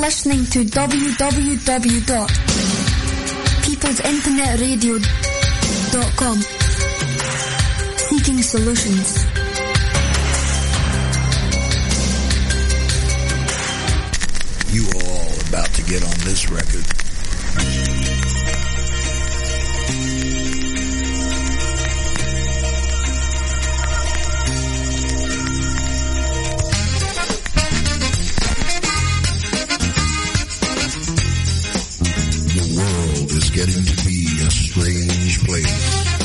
listening to www.peoplesinternetradio.com. Seeking solutions. You are all about to get on this record. Getting to be a strange place.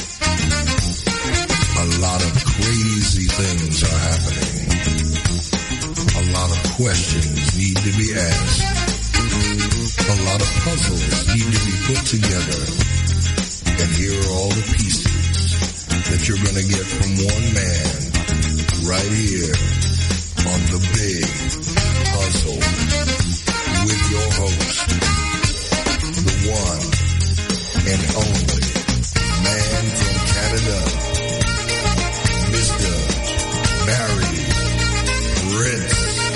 A lot of crazy things are happening. A lot of questions need to be asked. A lot of puzzles need to be put together. And here are all the pieces that you're going to get from one man right here on The Big Puzzle with your host, the one and only man from Canada, Mr. Barry Prince.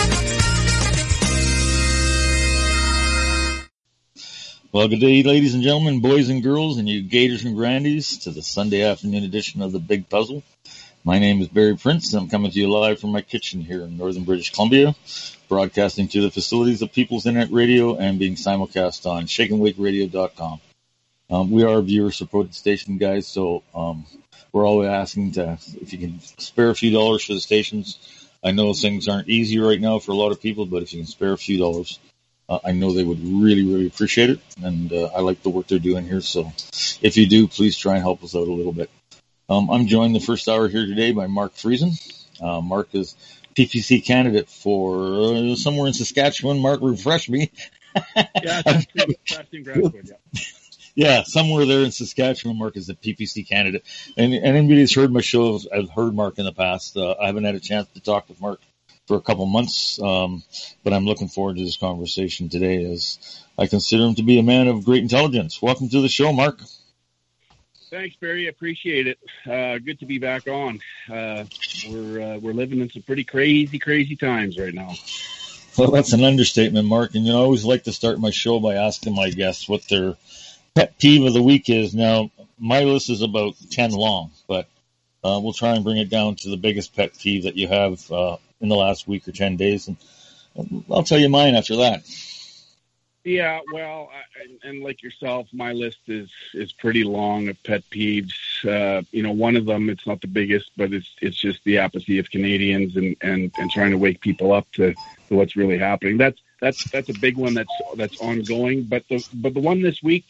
Well, good day, ladies and gentlemen, boys and girls, and you gators and grandies, to the Sunday afternoon edition of The Big Puzzle. My name is Barry Prince, and I'm coming to you live from my kitchen here in northern British Columbia, broadcasting to the facilities of People's Internet Radio and being simulcast on shakeandwakeradio.com. We are a viewer-supported station, guys, so we're always asking if you can spare a few dollars for the stations. I know things aren't easy right now for a lot of people, but if you can spare a few dollars, I know they would really, really appreciate it, and I like the work they're doing here, so if you do, please try and help us out a little bit. I'm joined the first hour here today by Mark Friesen. Mark is PPC candidate for somewhere in Saskatchewan. Mark, refresh me. Yeah, Saskatchewan Grasswood, yeah. Yeah, somewhere there in Saskatchewan, Mark is a PPC candidate. And anybody that's heard my show, I've heard Mark in the past. I haven't had a chance to talk with Mark for a couple months, but I'm looking forward to this conversation today as I consider him to be a man of great intelligence. Welcome to the show, Mark. Thanks, Barry. I appreciate it. Good to be back on. We're living in some pretty crazy times right now. Well, that's an understatement, Mark. And I always like to start my show by asking my guests what their pet peeve of the week is. Now, my list is about 10 long, but we'll try and bring it down to the biggest pet peeve that you have in the last week or 10 days, and I'll tell you mine after that. Yeah, well, and like yourself, my list is pretty long of pet peeves. One of them, it's not the biggest, but it's just the apathy of Canadians and trying to wake people up to what's really happening. That's a big one that's ongoing. But the one this week,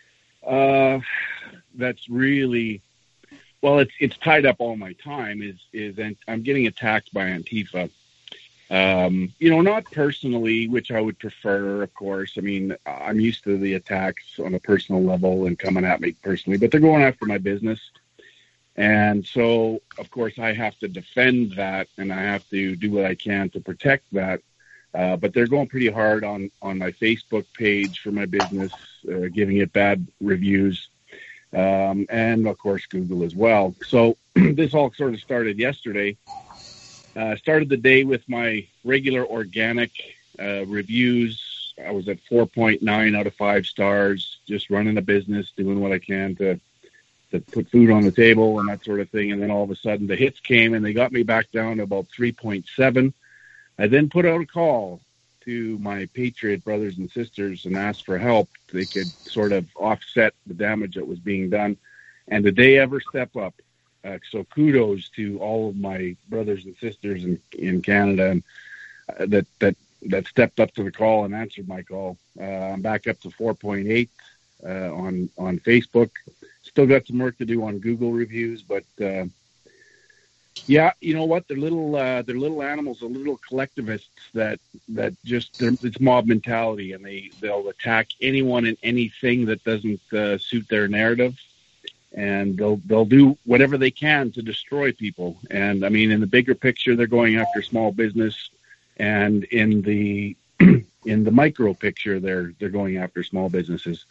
that's really, well, it's tied up all my time is I'm getting attacked by Antifa. Not personally, which I would prefer, of course. I mean, I'm used to the attacks on a personal level and coming at me personally, but they're going after my business. And so, of course, I have to defend that and I have to do what I can to protect that. But they're going pretty hard on my Facebook page for my business, giving it bad reviews, and, of course, Google as well. So this all sort of started yesterday. Started the day with my regular organic reviews. I was at 4.9 out of 5 stars, just running a business, doing what I can to put food on the table and that sort of thing. And then all of a sudden the hits came and they got me back down to about 3.7. I then put out a call to my Patriot brothers and sisters and asked for help. They could sort of offset the damage that was being done. And did they ever step up? So kudos to all of my brothers and sisters in Canada and that stepped up to the call and answered my call. I'm back up to 4.8 on Facebook. Still got some work to do on Google reviews, but yeah, you know what? They're little animals, they're little collectivists that just it's mob mentality, and they'll attack anyone and anything that doesn't suit their narrative. And they'll do whatever they can to destroy people. And I mean, in the bigger picture, they're going after small business, and in the micro picture, they're going after small businesses.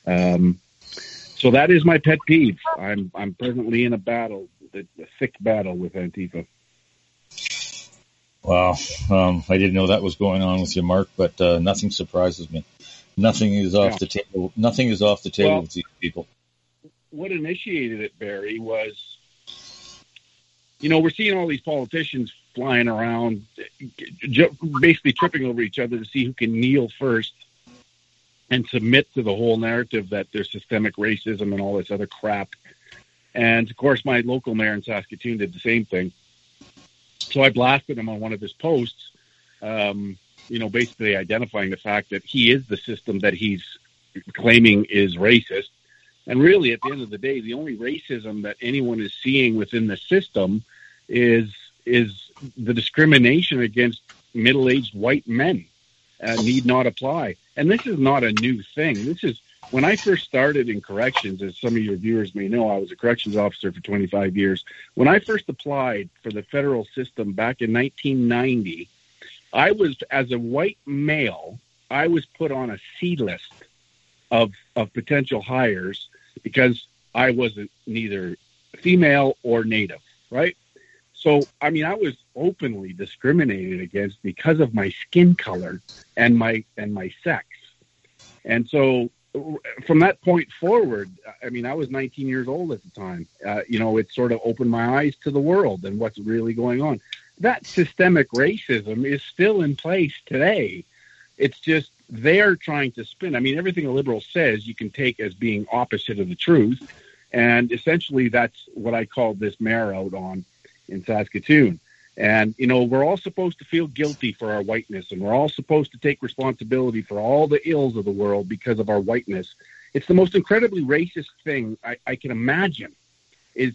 So that is my pet peeve. I'm presently in a battle, a thick battle with Antifa. Wow. I didn't know that was going on with you, Mark, but nothing surprises me. Nothing is off the table. Nothing is off the table with these people. What initiated it, Barry, was, we're seeing all these politicians flying around, basically tripping over each other to see who can kneel first and submit to the whole narrative that there's systemic racism and all this other crap. And, of course, my local mayor in Saskatoon did the same thing. So I blasted him on one of his posts, basically identifying the fact that he is the system that he's claiming is racist. And really, at the end of the day, the only racism that anyone is seeing within the system is the discrimination against middle-aged white men. Need not apply. And this is not a new thing. This is when I first started in corrections, as some of your viewers may know, I was a corrections officer for 25 years. When I first applied for the federal system back in 1990, I was, as a white male, I was put on a C list of potential hires because I wasn't neither female or native, right? So, I was openly discriminated against because of my skin color and my sex. And so from that point forward, I was 19 years old at the time. It sort of opened my eyes to the world and what's really going on. That systemic racism is still in place today. It's just they're trying to spin. Everything a liberal says you can take as being opposite of the truth. And essentially that's what I call this mayor out on in Saskatoon. And, we're all supposed to feel guilty for our whiteness, and we're all supposed to take responsibility for all the ills of the world because of our whiteness. It's the most incredibly racist thing I can imagine is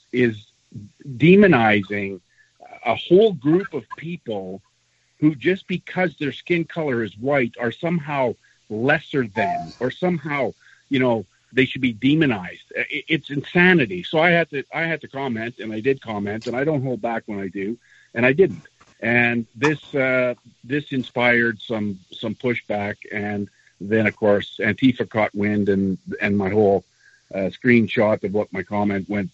demonizing a whole group of people who, just because their skin color is white, are somehow lesser than, or somehow, they should be demonized. It's insanity. So I had to comment, and I did comment, and I don't hold back when I do, and I didn't. And this inspired some pushback, and then of course Antifa caught wind, and my whole screenshot of what my comment went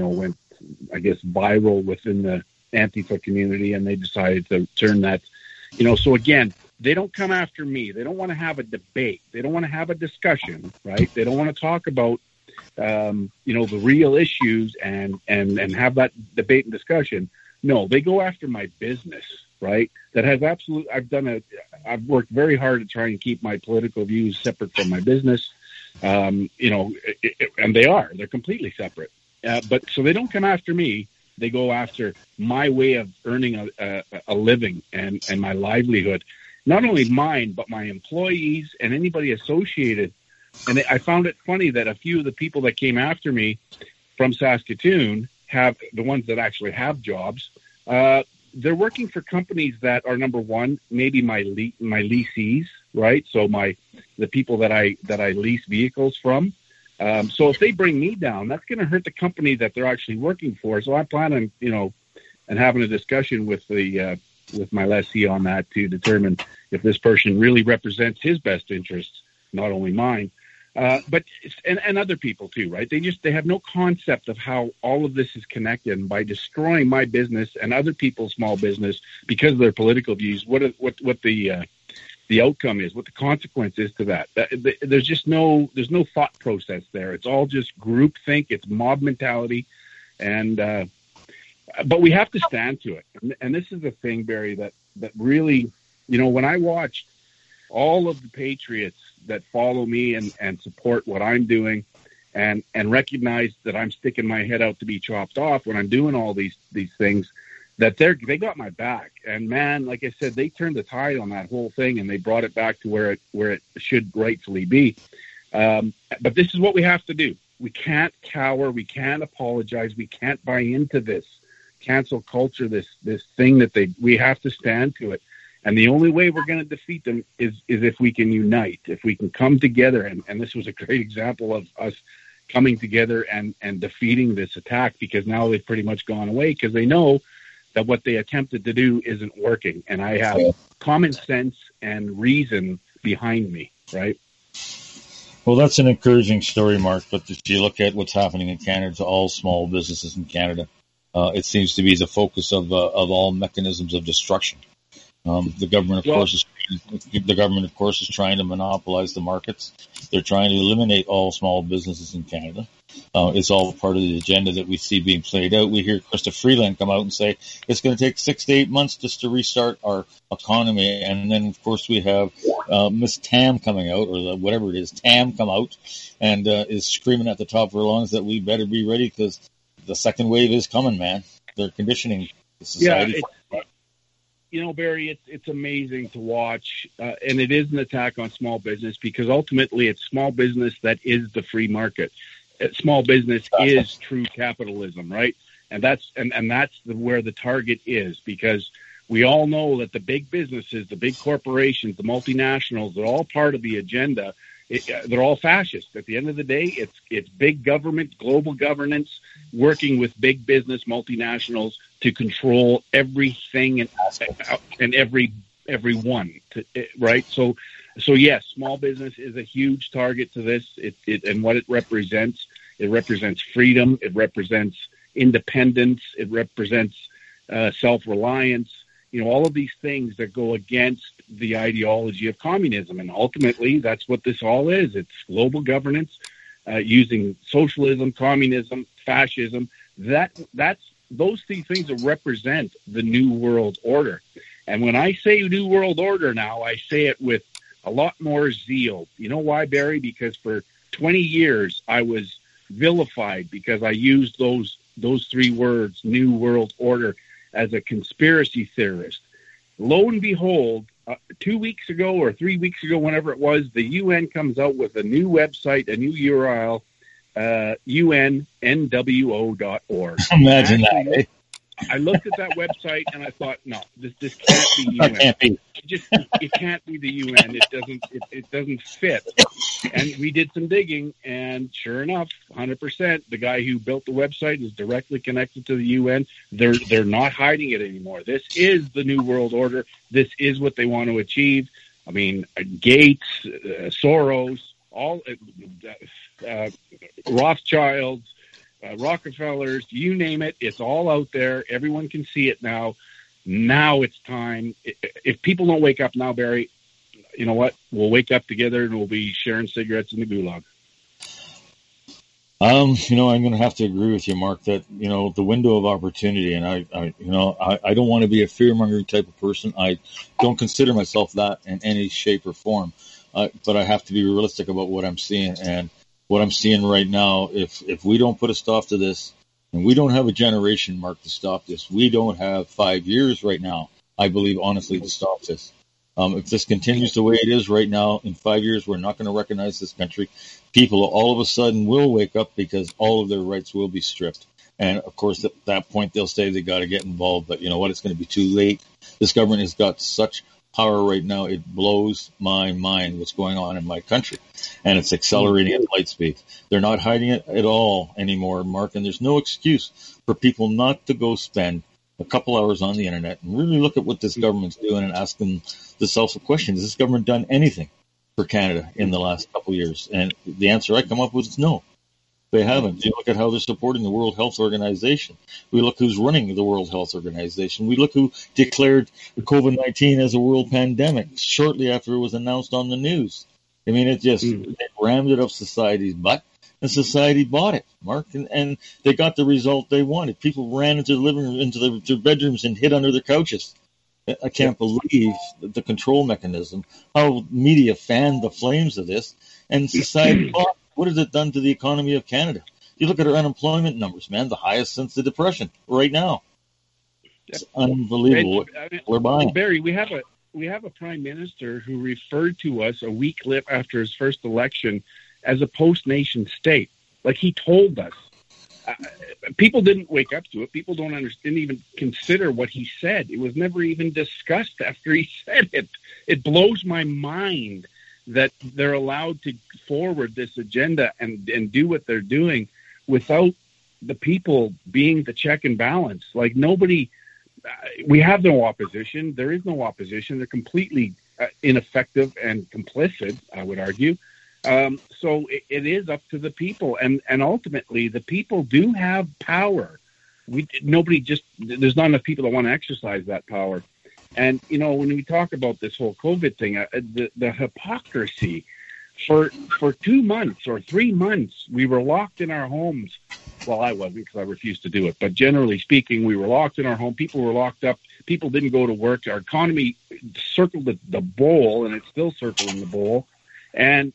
I guess viral within the Antifa community, and they decided to turn that. So again, they don't come after me. They don't want to have a debate. They don't want to have a discussion, right? They don't want to talk about, the real issues and have that debate and discussion. No, they go after my business, right? That has I've worked very hard to try and keep my political views separate from my business. And they're completely separate. But so they don't come after me. They go after my way of earning a living and my livelihood. Not only mine, but my employees and anybody associated. And I found it funny that a few of the people that came after me from Saskatoon, have the ones that actually have jobs, they're working for companies that are, number one, maybe my leasees, right? So the people that I lease vehicles from. So if they bring me down, that's going to hurt the company that they're actually working for. So I plan on, and having a discussion with with my lessee on that to determine if this person really represents his best interests, not only mine, but other people too, right? They have no concept of how all of this is connected. And by destroying my business and other people's small business because of their political views, what the outcome is, what the consequence is to that. There's no thought process there. It's all just groupthink. It's mob mentality. And, but we have to stand to it. And this is the thing, Barry, that really, when I watched all of the patriots that follow me and support what I'm doing and recognize that I'm sticking my head out to be chopped off when I'm doing all these things, that they got my back. And man, like I said, they turned the tide on that whole thing and they brought it back to where it should rightfully be. But this is what we have to do. We can't cower. We can't apologize. We can't buy into this cancel culture, this thing that we have to stand to it. And the only way we're going to defeat them is if we can unite, if we can come together. And this was a great example of us coming together and defeating this attack, because now they've pretty much gone away because they know that what they attempted to do isn't working. And I have common sense and reason behind me, right? Well, that's an encouraging story, Mark. But if you look at what's happening in Canada to all small businesses in Canada, it seems to be the focus of all mechanisms of destruction. The government, of course, is trying to monopolize the markets. They're trying to eliminate all small businesses in Canada. It's all part of the agenda that we see being played out. We hear Krista Freeland come out and say it's going to take 6 to 8 months just to restart our economy. And then, of course, we have Miss Tam coming out, or whatever it is, Tam come out and is screaming at the top of her lungs that we better be ready because the second wave is coming, man. They're conditioning the society. Yeah, Barry, it's amazing to watch, and it is an attack on small business because ultimately it's small business that is the free market. Small business is true capitalism, right? And that's where the target is, because we all know that the big businesses, the big corporations, the multinationals, they're all part of the agenda. They're all fascist. At the end of the day, it's big government, global governance, working with big business multinationals to control everything and everyone, right? So yes, small business is a huge target to this. And what it represents freedom. It represents independence. It represents self-reliance. All of these things that go against the ideology of communism. And ultimately, that's what this all is. It's global governance using socialism, communism, fascism. That's those three things that represent the New World Order. And when I say New World Order now, I say it with a lot more zeal. You know why, Barry? Because for 20 years, I was vilified because I used those three words, New World Order, as a conspiracy theorist. Lo and behold, 2 weeks ago or 3 weeks ago, whenever it was, the UN comes out with a new website, a new URL, UNNWO.org. Imagine that, eh? I looked at that website and I thought, no, this can't be UN. It can't be the UN. It doesn't fit. And we did some digging, and sure enough, 100%, the guy who built the website is directly connected to the UN. They're not hiding it anymore. This is the New World Order. This is what they want to achieve. I mean, Gates, Soros, all Rothschilds, Rockefellers, you name it, it's all out there. Everyone can see it now. Now it's time. If people don't wake up now, Barry, you know what? We'll wake up together and we'll be sharing cigarettes in the gulag. I'm going to have to agree with you, Mark, that, the window of opportunity, and I don't want to be a fear-mongering type of person. I don't consider myself that in any shape or form. But I have to be realistic about what I'm seeing. And what I'm seeing right now, if we don't put a stop to this, and we don't have a generation, Mark, to stop this, we don't have 5 years right now, I believe, honestly, to stop this. If this continues the way it is right now, in 5 years, we're not going to recognize this country. People all of a sudden will wake up because all of their rights will be stripped. And, of course, at that point, they'll say they got to get involved. But you know what? It's going to be too late. This government has got such power right now, it blows my mind what's going on in my country. And it's accelerating at light speed. They're not hiding it at all anymore, Mark, and there's no excuse for people not to go spend a couple hours on the internet and really look at what this government's doing and ask themselves a question. Has this government done anything for Canada in the last couple of years? And the answer I come up with is no. They haven't. You look at how they're supporting the World Health Organization. We look who's running the World Health Organization. We look who declared COVID-19 as a world pandemic shortly after it was announced on the news. I mean, it rammed it up society's butt, and society bought it, Mark, and they got the result they wanted. People ran into the living room, into their bedrooms, and hid under their couches. I can't believe the control mechanism, how media fanned the flames of this, and society bought it. What has it done to the economy of Canada? You look at our unemployment numbers, man, the highest since the Depression right now. It's unbelievable. We're buying. Barry, we have a prime minister who referred to us a week after his first election as a post-nation state. Like he told us. People didn't wake up to it. People didn't even consider what he said. It was never even discussed after he said it. It blows my mind that they're allowed to forward this agenda and do what they're doing without the people being the check and balance. Like nobody, we have no opposition. There is no opposition. They're completely ineffective and complicit, I would argue. So it is up to the people. And ultimately, the people do have power there's not enough people that want to exercise that power. And, you know, when we talk about this whole COVID thing, the hypocrisy, for 2 months or 3 months, we were locked in our homes. Well, I wasn't, because I refused to do it. But generally speaking, we were locked in our home. People were locked up. People didn't go to work. Our economy circled the bowl, and it's still circling the bowl. And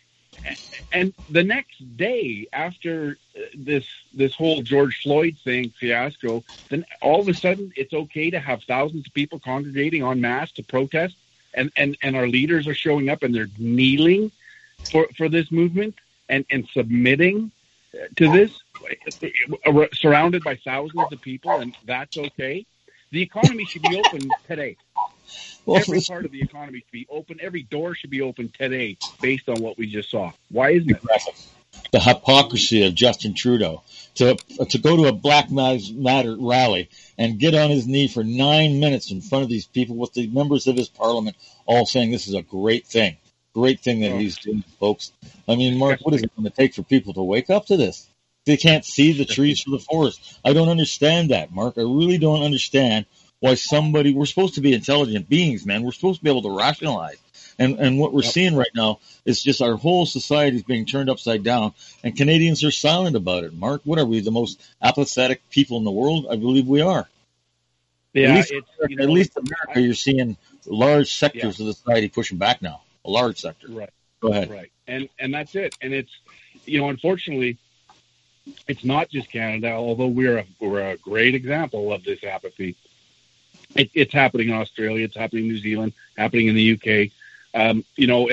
the next day, after this whole George Floyd thing fiasco, then all of a sudden it's okay to have thousands of people congregating en masse to protest, and our leaders are showing up and they're kneeling for this movement and submitting to this, surrounded by thousands of people, and that's okay. The economy should be open today. Well, every part of the economy should be open. Every door should be open today based on what we just saw. Why isn't it? The hypocrisy of Justin Trudeau to go to a Black Lives Matter rally and get on his knee for 9 minutes in front of these people with the members of his parliament all saying this is a great thing. Great thing that he's doing, folks. I mean, Mark, what is it going to take for people to wake up to this? They can't see the trees for the forest. I don't understand that, Mark. I really don't understand why we're supposed to be intelligent beings, man. We're supposed to be able to rationalize. And what we're seeing right now is just our whole society is being turned upside down, and Canadians are silent about it. Mark, what are we, the most apathetic people in the world? I believe we are. Yeah, at least America, you're seeing large sectors of the society pushing back now. A large sector. Right. Go ahead. Right. And that's it. And it's, you know, unfortunately, it's not just Canada, although we're a great example of this apathy. It's happening in Australia. It's happening in New Zealand, happening in the UK. You know,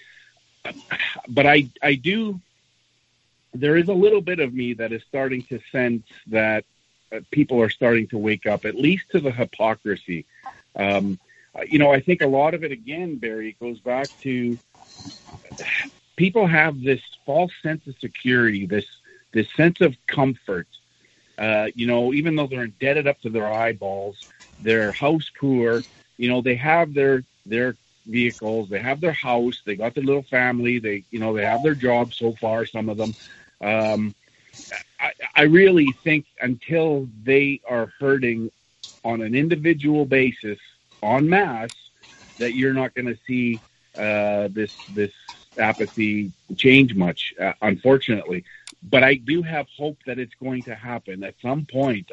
but I do, there is a little bit of me that is starting to sense that people are starting to wake up, at least to the hypocrisy. You know, I think a lot of it, again, Barry, goes back to people have this false sense of security, this sense of comfort. You know, even though they're indebted up to their eyeballs, they're house poor, you know, they have their vehicles, they have their house, they got their little family, they have their jobs so far, some of them. I really think until they are hurting on an individual basis, en masse, that you're not going to see this apathy change much, unfortunately. But I do have hope that it's going to happen at some point.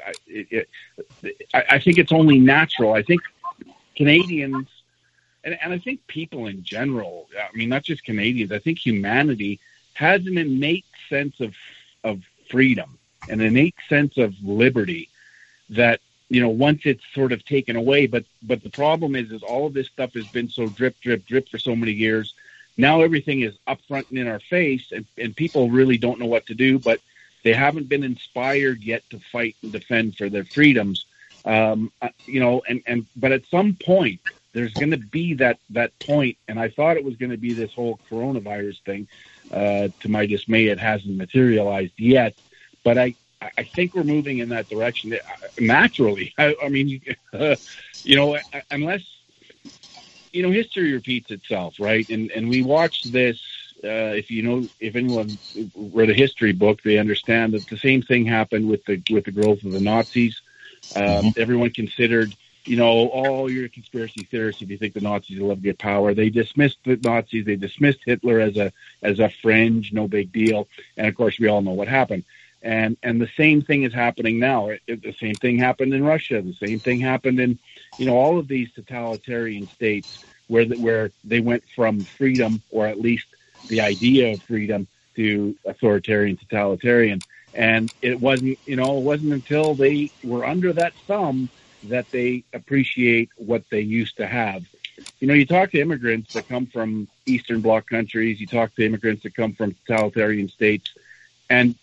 I think it's only natural. I think Canadians, and I think people in general, I mean, not just Canadians, I think humanity has an innate sense of freedom, an innate sense of liberty that, you know, once it's sort of taken away, but the problem is all of this stuff has been so drip for so many years. Now everything is up front and in our face, and people really don't know what to do, but they haven't been inspired yet to fight and defend for their freedoms. You know, but at some point there's going to be that point, and I thought it was going to be this whole coronavirus thing. To my dismay, it hasn't materialized yet, but I think we're moving in that direction naturally. I mean, you know, unless, you know, history repeats itself, right? And we watched this. If anyone read a history book, they understand that the same thing happened with the growth of the Nazis. Everyone considered, you know, oh, you're a conspiracy theorist if you think the Nazis will ever get power. They dismissed the Nazis. They dismissed Hitler as a fringe, no big deal. And of course, we all know what happened. And the same thing is happening now. The same thing happened in Russia. The same thing happened in, you know, all of these totalitarian states where they went from freedom, or at least the idea of freedom, to authoritarian, totalitarian. And it wasn't until they were under that thumb that they appreciate what they used to have. You know, you talk to immigrants that come from Eastern Bloc countries, you talk to immigrants that come from totalitarian states, and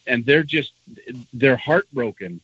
they're heartbroken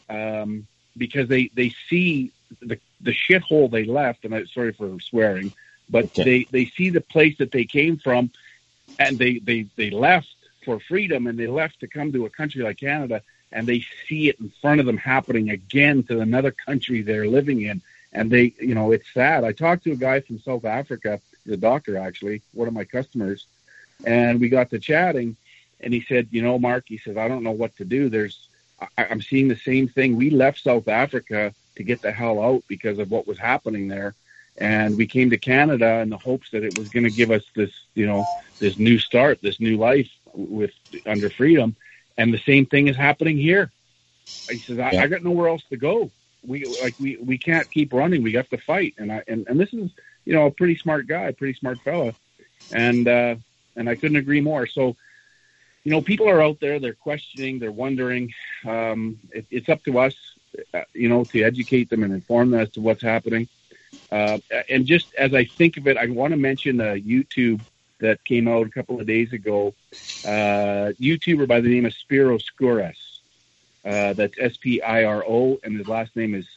because they see the shithole they left, and I'm sorry for swearing, but they see the place that they came from, and they left for freedom, and they left to come to a country like Canada, and they see it in front of them happening again to another country they're living in. And they, you know, it's sad. I talked to a guy from South Africa, the doctor, actually, one of my customers, and we got to chatting, and he said, you know, Mark, he says, I don't know what to do. I'm seeing the same thing. We left South Africa to get the hell out because of what was happening there. And we came to Canada in the hopes that it was going to give us this, this new start, this new life under freedom. And the same thing is happening here. He says, I got nowhere else to go. We can't keep running. We have to fight. And this is, a pretty smart guy, pretty smart fella. And I couldn't agree more. So, people are out there, they're questioning, they're wondering. It's up to us, to educate them and inform them as to what's happening. And just as I think of it, I want to mention a YouTube that came out a couple of days ago. YouTuber by the name of Spiro Skouras. That's Spiro, and his last name is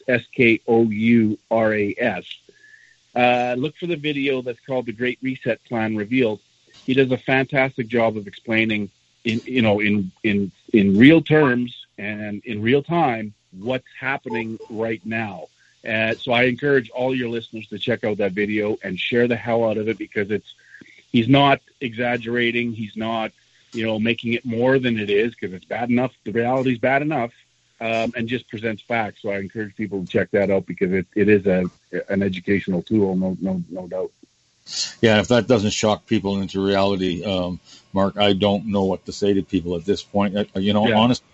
Skouras. Look for the video that's called The Great Reset Plan Revealed. He does a fantastic job of explaining in real terms and in real time what's happening right now. So I encourage all your listeners to check out that video and share the hell out of it, because he's not exaggerating. He's not, making it more than it is, because it's bad enough. The reality's bad enough, and just presents facts. So I encourage people to check that out, because it is an educational tool, no doubt. Yeah, if that doesn't shock people into reality, Mark, I don't know what to say to people at this point. Honestly,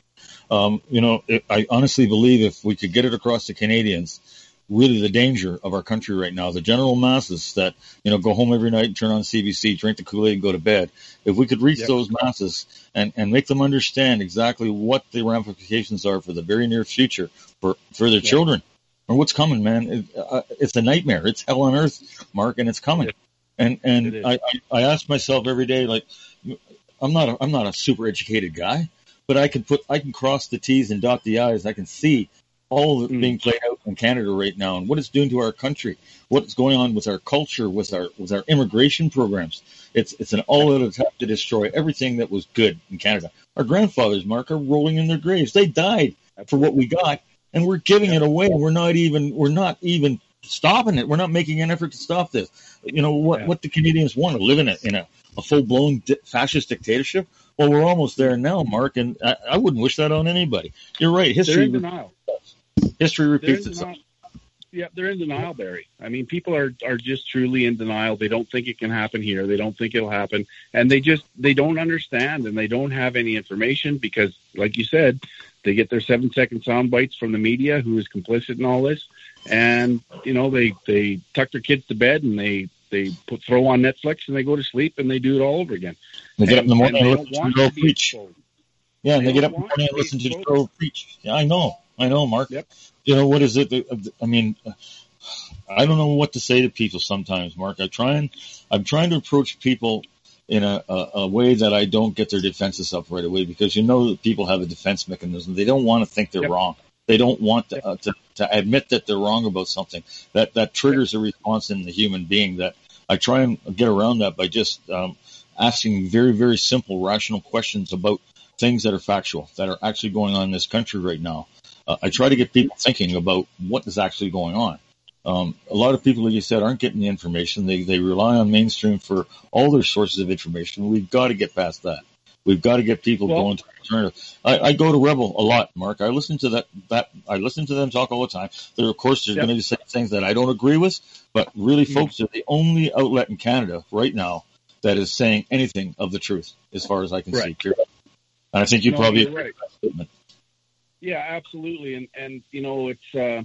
I honestly believe if we could get it across to Canadians, really the danger of our country right now, the general masses that, go home every night and turn on CBC, drink the Kool-Aid and go to bed. If we could reach those masses and make them understand exactly what the ramifications are for the very near future for their children, or what's coming, man, it's a nightmare. It's hell on earth, Mark, and it's coming. And I ask myself every day, like, I'm not a super educated guy, but I can cross the T's and dot the I's. I can see all of it being played out in Canada right now, and what it's doing to our country, what's going on with our culture, with our immigration programs. It's an all-out attack to destroy everything that was good in Canada. Our grandfathers, Mark, are rolling in their graves. They died for what we got, and we're giving it away. We're not even stopping it. We're not making an effort to stop this. What the Canadians want to live in a full-blown fascist dictatorship. Well, we're almost there now, Mark, and I wouldn't wish that on anybody. You're right. They're in denial. History repeats itself. Yeah, they're in denial, Barry. I mean, people are just truly in denial. They don't think it can happen here. They don't think it'll happen. And they don't understand, and they don't have any information because, like you said, they get their 7-second sound bites from the media, who is complicit in all this. And, they tuck their kids to bed, and they throw on Netflix, and they go to sleep, and they do it all over again. They get up in the morning and listen to Joe preach. Yeah, and they get up in the morning and listen to Joe preach. Yeah, I know, Mark. Yep. What is it? I mean, I don't know what to say to people sometimes, Mark. I'm trying to approach people in a way that I don't get their defenses up right away, because that people have a defense mechanism. They don't want to think they're wrong. They don't want to admit that they're wrong about something. That triggers a response in the human being. That I try and get around that by just asking very, very simple, rational questions about things that are factual, that are actually going on in this country right now. I try to get people thinking about what is actually going on. A lot of people, like you said, aren't getting the information. They rely on mainstream for all their sources of information. We've got to get past that. We've got to get people going to alternative. I go to Rebel a lot, Mark. I listen to that. I listen to them talk all the time. Of course, there's going to be things that I don't agree with, but really, folks, they're the only outlet in Canada right now that is saying anything of the truth, as far as I can see. And I think you probably agree with that statement. Yeah, absolutely. And it's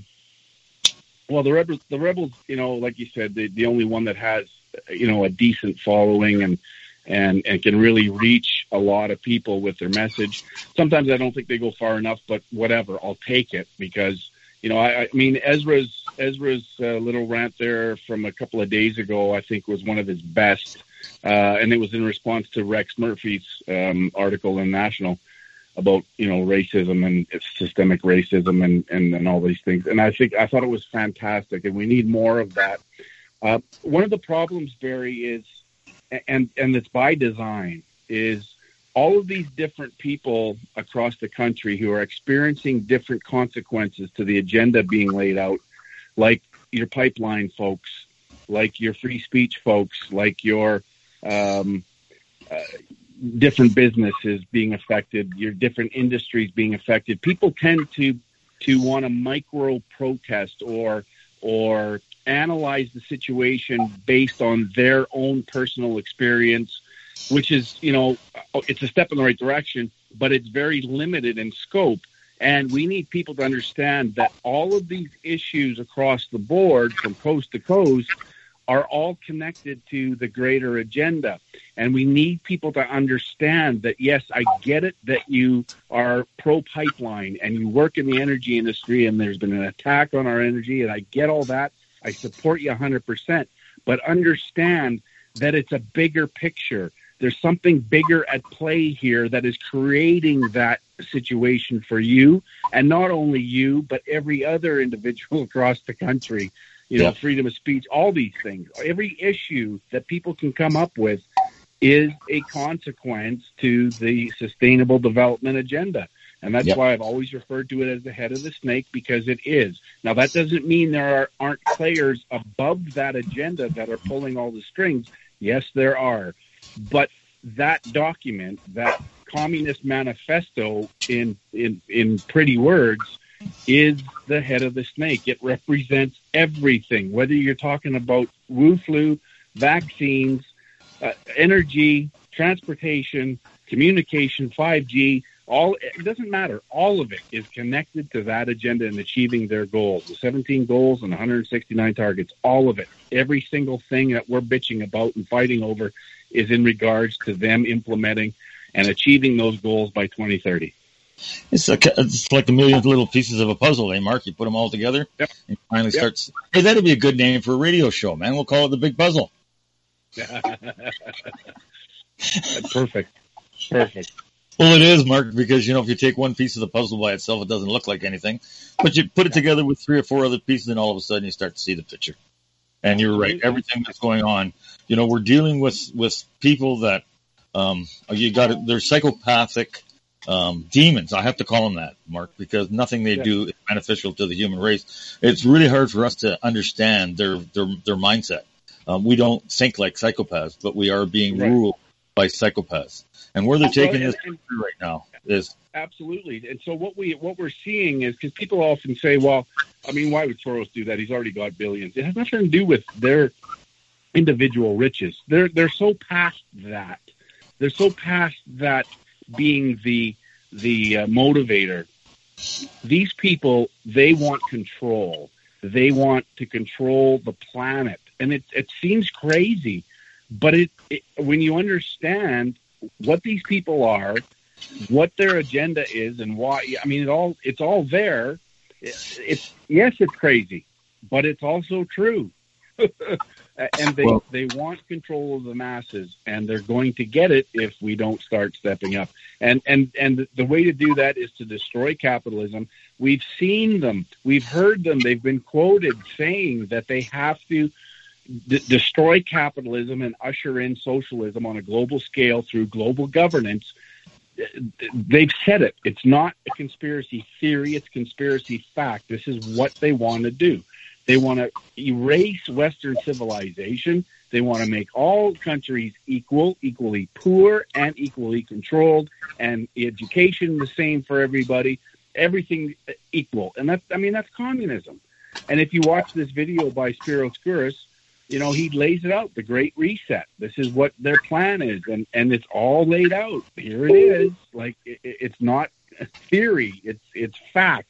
the Rebels, like you said, the only one that has, a decent following and can really reach a lot of people with their message. Sometimes I don't think they go far enough, but whatever, I'll take it because, I mean, Ezra's little rant there from a couple of days ago, I think was one of his best. And it was in response to Rex Murphy's article in National about, racism and systemic racism and all these things. And I thought it was fantastic, and we need more of that. One of the problems, Barry, is, and it's by design, is all of these different people across the country who are experiencing different consequences to the agenda being laid out, like your pipeline folks, like your free speech folks, like your different businesses being affected, your different industries being affected, people tend to want to micro protest or analyze the situation based on their own personal experience, which is, it's a step in the right direction, but it's very limited in scope. And we need people to understand that all of these issues across the board from coast to coast are all connected to the greater agenda. And we need people to understand that, yes, I get it that you are pro-pipeline and you work in the energy industry and there's been an attack on our energy, and I get all that. I support you 100%. But understand that it's a bigger picture. There's something bigger at play here that is creating that situation for you, and not only you, but every other individual across the country. Freedom of speech, all these things. Every issue that people can come up with is a consequence to the sustainable development agenda. And that's why I've always referred to it as the head of the snake, because it is. Now, that doesn't mean there aren't players above that agenda that are pulling all the strings. Yes, there are. But that document, that Communist Manifesto in pretty words, is the head of the snake. It represents everything, whether you're talking about Wu-flu, vaccines, energy, transportation, communication, 5G, it doesn't matter. All of it is connected to that agenda and achieving their goals. The 17 goals and 169 targets, all of it. Every single thing that we're bitching about and fighting over is in regards to them implementing and achieving those goals by 2030. It's like a million little pieces of a puzzle, eh, Mark? You put them all together and finally starts. Hey, that'd be a good name for a radio show, man. We'll call it The Big Puzzle. Perfect. Well, it is, Mark, because, if you take one piece of the puzzle by itself, it doesn't look like anything. But you put it together with 3 or 4 other pieces, and all of a sudden you start to see the picture. And you're right. Everything that's going on, we're dealing with people that they're psychopathic demons. I have to call them that, Mark, because nothing they do is beneficial to the human race. It's really hard for us to understand their mindset. We don't think like psychopaths, but we are being ruled by psychopaths. And where they're taking this right now is absolutely. And so what we're seeing is, because people often say, well, I mean, why would Soros do that? He's already got billions. It has nothing to do with their individual riches. They're so past that. They're so past that being the motivator. These people, they want control. They want to control the planet. And it seems crazy, but when you understand what these people are, what their agenda is, and why, I mean, it's all there. It's crazy, but it's also true. And they want control of the masses, and they're going to get it if we don't start stepping up. And the way to do that is to destroy capitalism. We've seen them. We've heard them. They've been quoted saying that they have to destroy capitalism and usher in socialism on a global scale through global governance. They've said it. It's not a conspiracy theory. It's conspiracy fact. This is what they want to do. They want to erase Western civilization. They want to make all countries equally poor and equally controlled, and education the same for everybody, everything equal. And that's communism. And if you watch this video by Spiro Skouras, he lays it out, the Great Reset. This is what their plan is, and it's all laid out. Here it is. Like, it's not a theory. It's fact.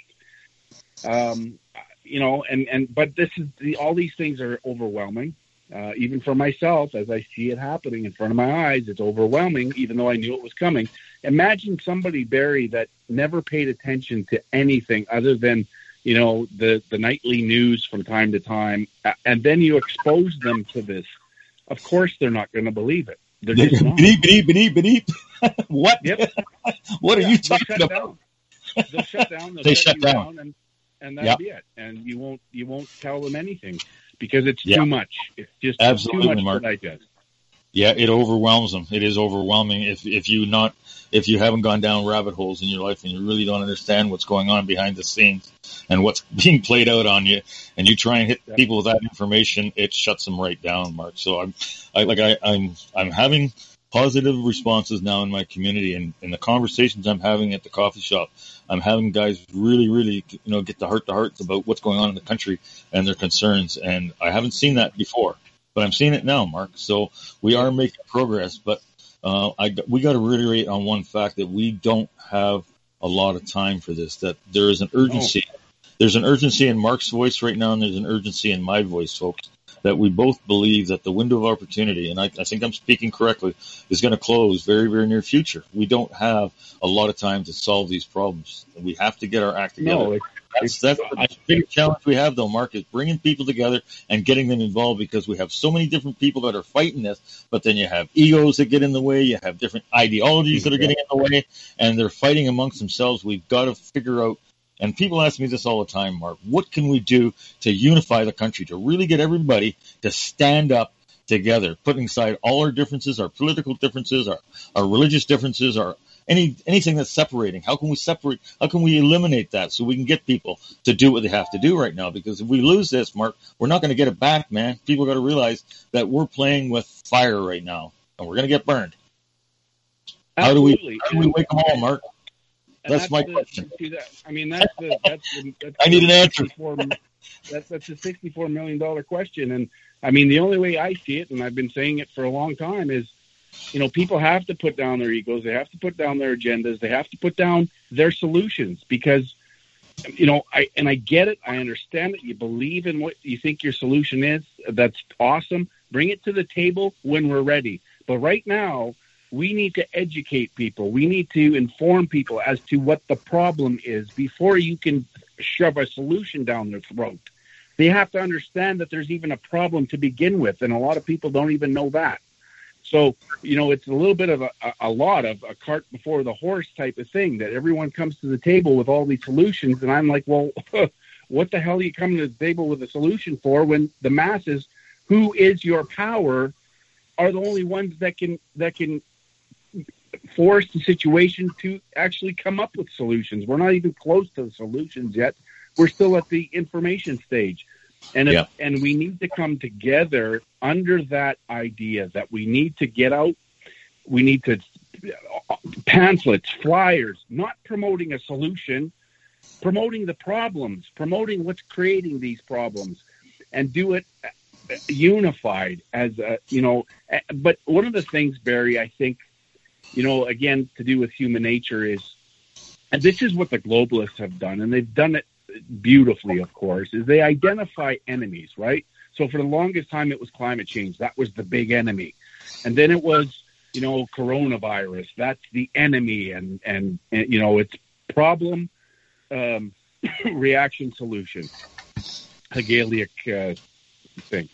But this is all these things are overwhelming. Even for myself, as I see it happening in front of my eyes, it's overwhelming, even though I knew it was coming. Imagine somebody, Barry, that never paid attention to anything other than, the nightly news from time to time, and then you expose them to this. Of course, they're not going to believe it. They're just not. Beep. What? Yep. What are you talking about? They'll shut down. They'll shut you down, and that'll be it. And you won't tell them anything because it's too much. It's just absolutely, too much Mark. to digest. Yeah, it overwhelms them. It is overwhelming if you haven't gone down rabbit holes in your life and you really don't understand what's going on behind the scenes and what's being played out on you, and you try and hit people with that information, it shuts them right down, Mark. So I'm having positive responses now in my community, and in the conversations I'm having at the coffee shop, I'm having guys really, really, get the heart-to-hearts about what's going on in the country and their concerns. And I haven't seen that before, but I'm seeing it now, Mark. So we are making progress, but we got to reiterate on one fact, that we don't have a lot of time for this, that there is an urgency. Oh. There's an urgency in Mark's voice right now, and there's an urgency in my voice, folks, that we both believe that the window of opportunity, and I think I'm speaking correctly, is going to close very, very near future. We don't have a lot of time to solve these problems. We have to get our act together. No, that's the big challenge we have, though, Mark, is bringing people together and getting them involved, because we have so many different people that are fighting this, but then you have egos that get in the way, you have different ideologies that are getting in the way, and they're fighting amongst themselves. We've got to figure out. And people ask me this all the time, Mark, what can we do to unify the country, to really get everybody to stand up together, putting aside all our differences, our political differences, our religious differences, our anything that's separating? How can we separate? How can we eliminate that so we can get people to do what they have to do right now? Because if we lose this, Mark, we're not going to get it back, man. People got to realize that we're playing with fire right now, and we're going to get burned. How do we wake them all, Mark? That's my question. I mean, that's I need an answer. That's a $64 million question. And I mean, the only way I see it, and I've been saying it for a long time, is, people have to put down their egos. They have to put down their agendas. They have to put down their solutions, because, I get it. I understand it. You believe in what you think your solution is. That's awesome. Bring it to the table when we're ready. But right now, we need to educate people. We need to inform people as to what the problem is before you can shove a solution down their throat. They have to understand that there's even a problem to begin with, and a lot of people don't even know that. So, it's a little bit of a cart before the horse type of thing, that everyone comes to the table with all these solutions, and I'm like, well, what the hell are you coming to the table with a solution for, when the masses, who is your power, are the only ones that can force the situation to actually come up with solutions? We're not even close to the solutions yet. We're still at the information stage. And we need to come together under that idea that we need to get out. We need to pamphlets, flyers, not promoting a solution, promoting the problems, promoting what's creating these problems, and do it unified as but one of the things, Barry, I think, again, to do with human nature is, and this is what the globalists have done, and they've done it beautifully, of course, is they identify enemies, right? So for the longest time, it was climate change. That was the big enemy. And then it was, coronavirus. That's the enemy. And it's problem, reaction, solution. Hegelic thing.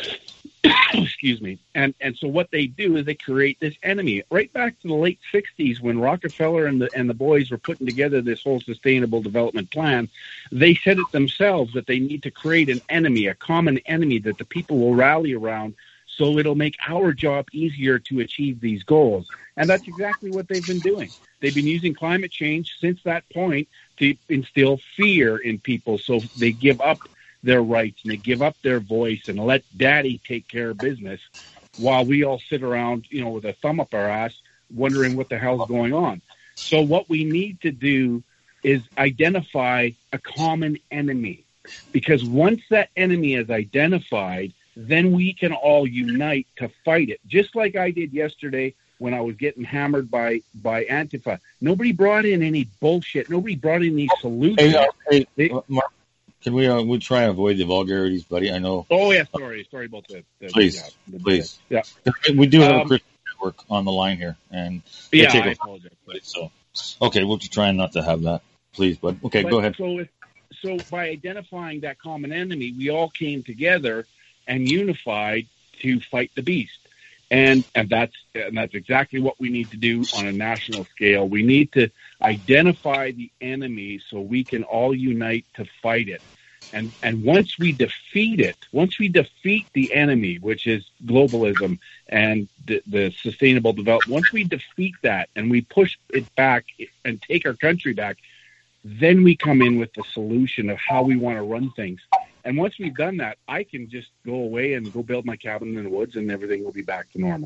Excuse me. And so what they do is they create this enemy. Right back to the late 60s, when Rockefeller and the boys were putting together this whole sustainable development plan, they said it themselves that they need to create an enemy, a common enemy that the people will rally around, so it'll make our job easier to achieve these goals. And that's exactly what they've been doing. They've been using climate change since that point to instill fear in people, so they give up their rights and they give up their voice and let daddy take care of business, while we all sit around, with a thumb up our ass, wondering what the hell's going on. So what we need to do is identify a common enemy, because once that enemy is identified, then we can all unite to fight it. Just like I did yesterday when I was getting hammered by Antifa. Nobody brought in any bullshit. Nobody brought in these solutions. Mark, can we try and avoid the vulgarities, buddy? I know. Oh, yeah, sorry about that. Please. Yeah. We do have a Christian network on the line here, and I apologize. So, okay, we'll try not to have that, please, bud. Okay, go ahead. So by identifying that common enemy, we all came together and unified to fight the beast, and that's exactly what we need to do on a national scale. We need to identify the enemy so we can all unite to fight it. And once we defeat it, once we defeat the enemy, which is globalism and the sustainable development, once we defeat that and we push it back and take our country back, then we come in with the solution of how we want to run things. And once we've done that, I can just go away and go build my cabin in the woods, and everything will be back to normal.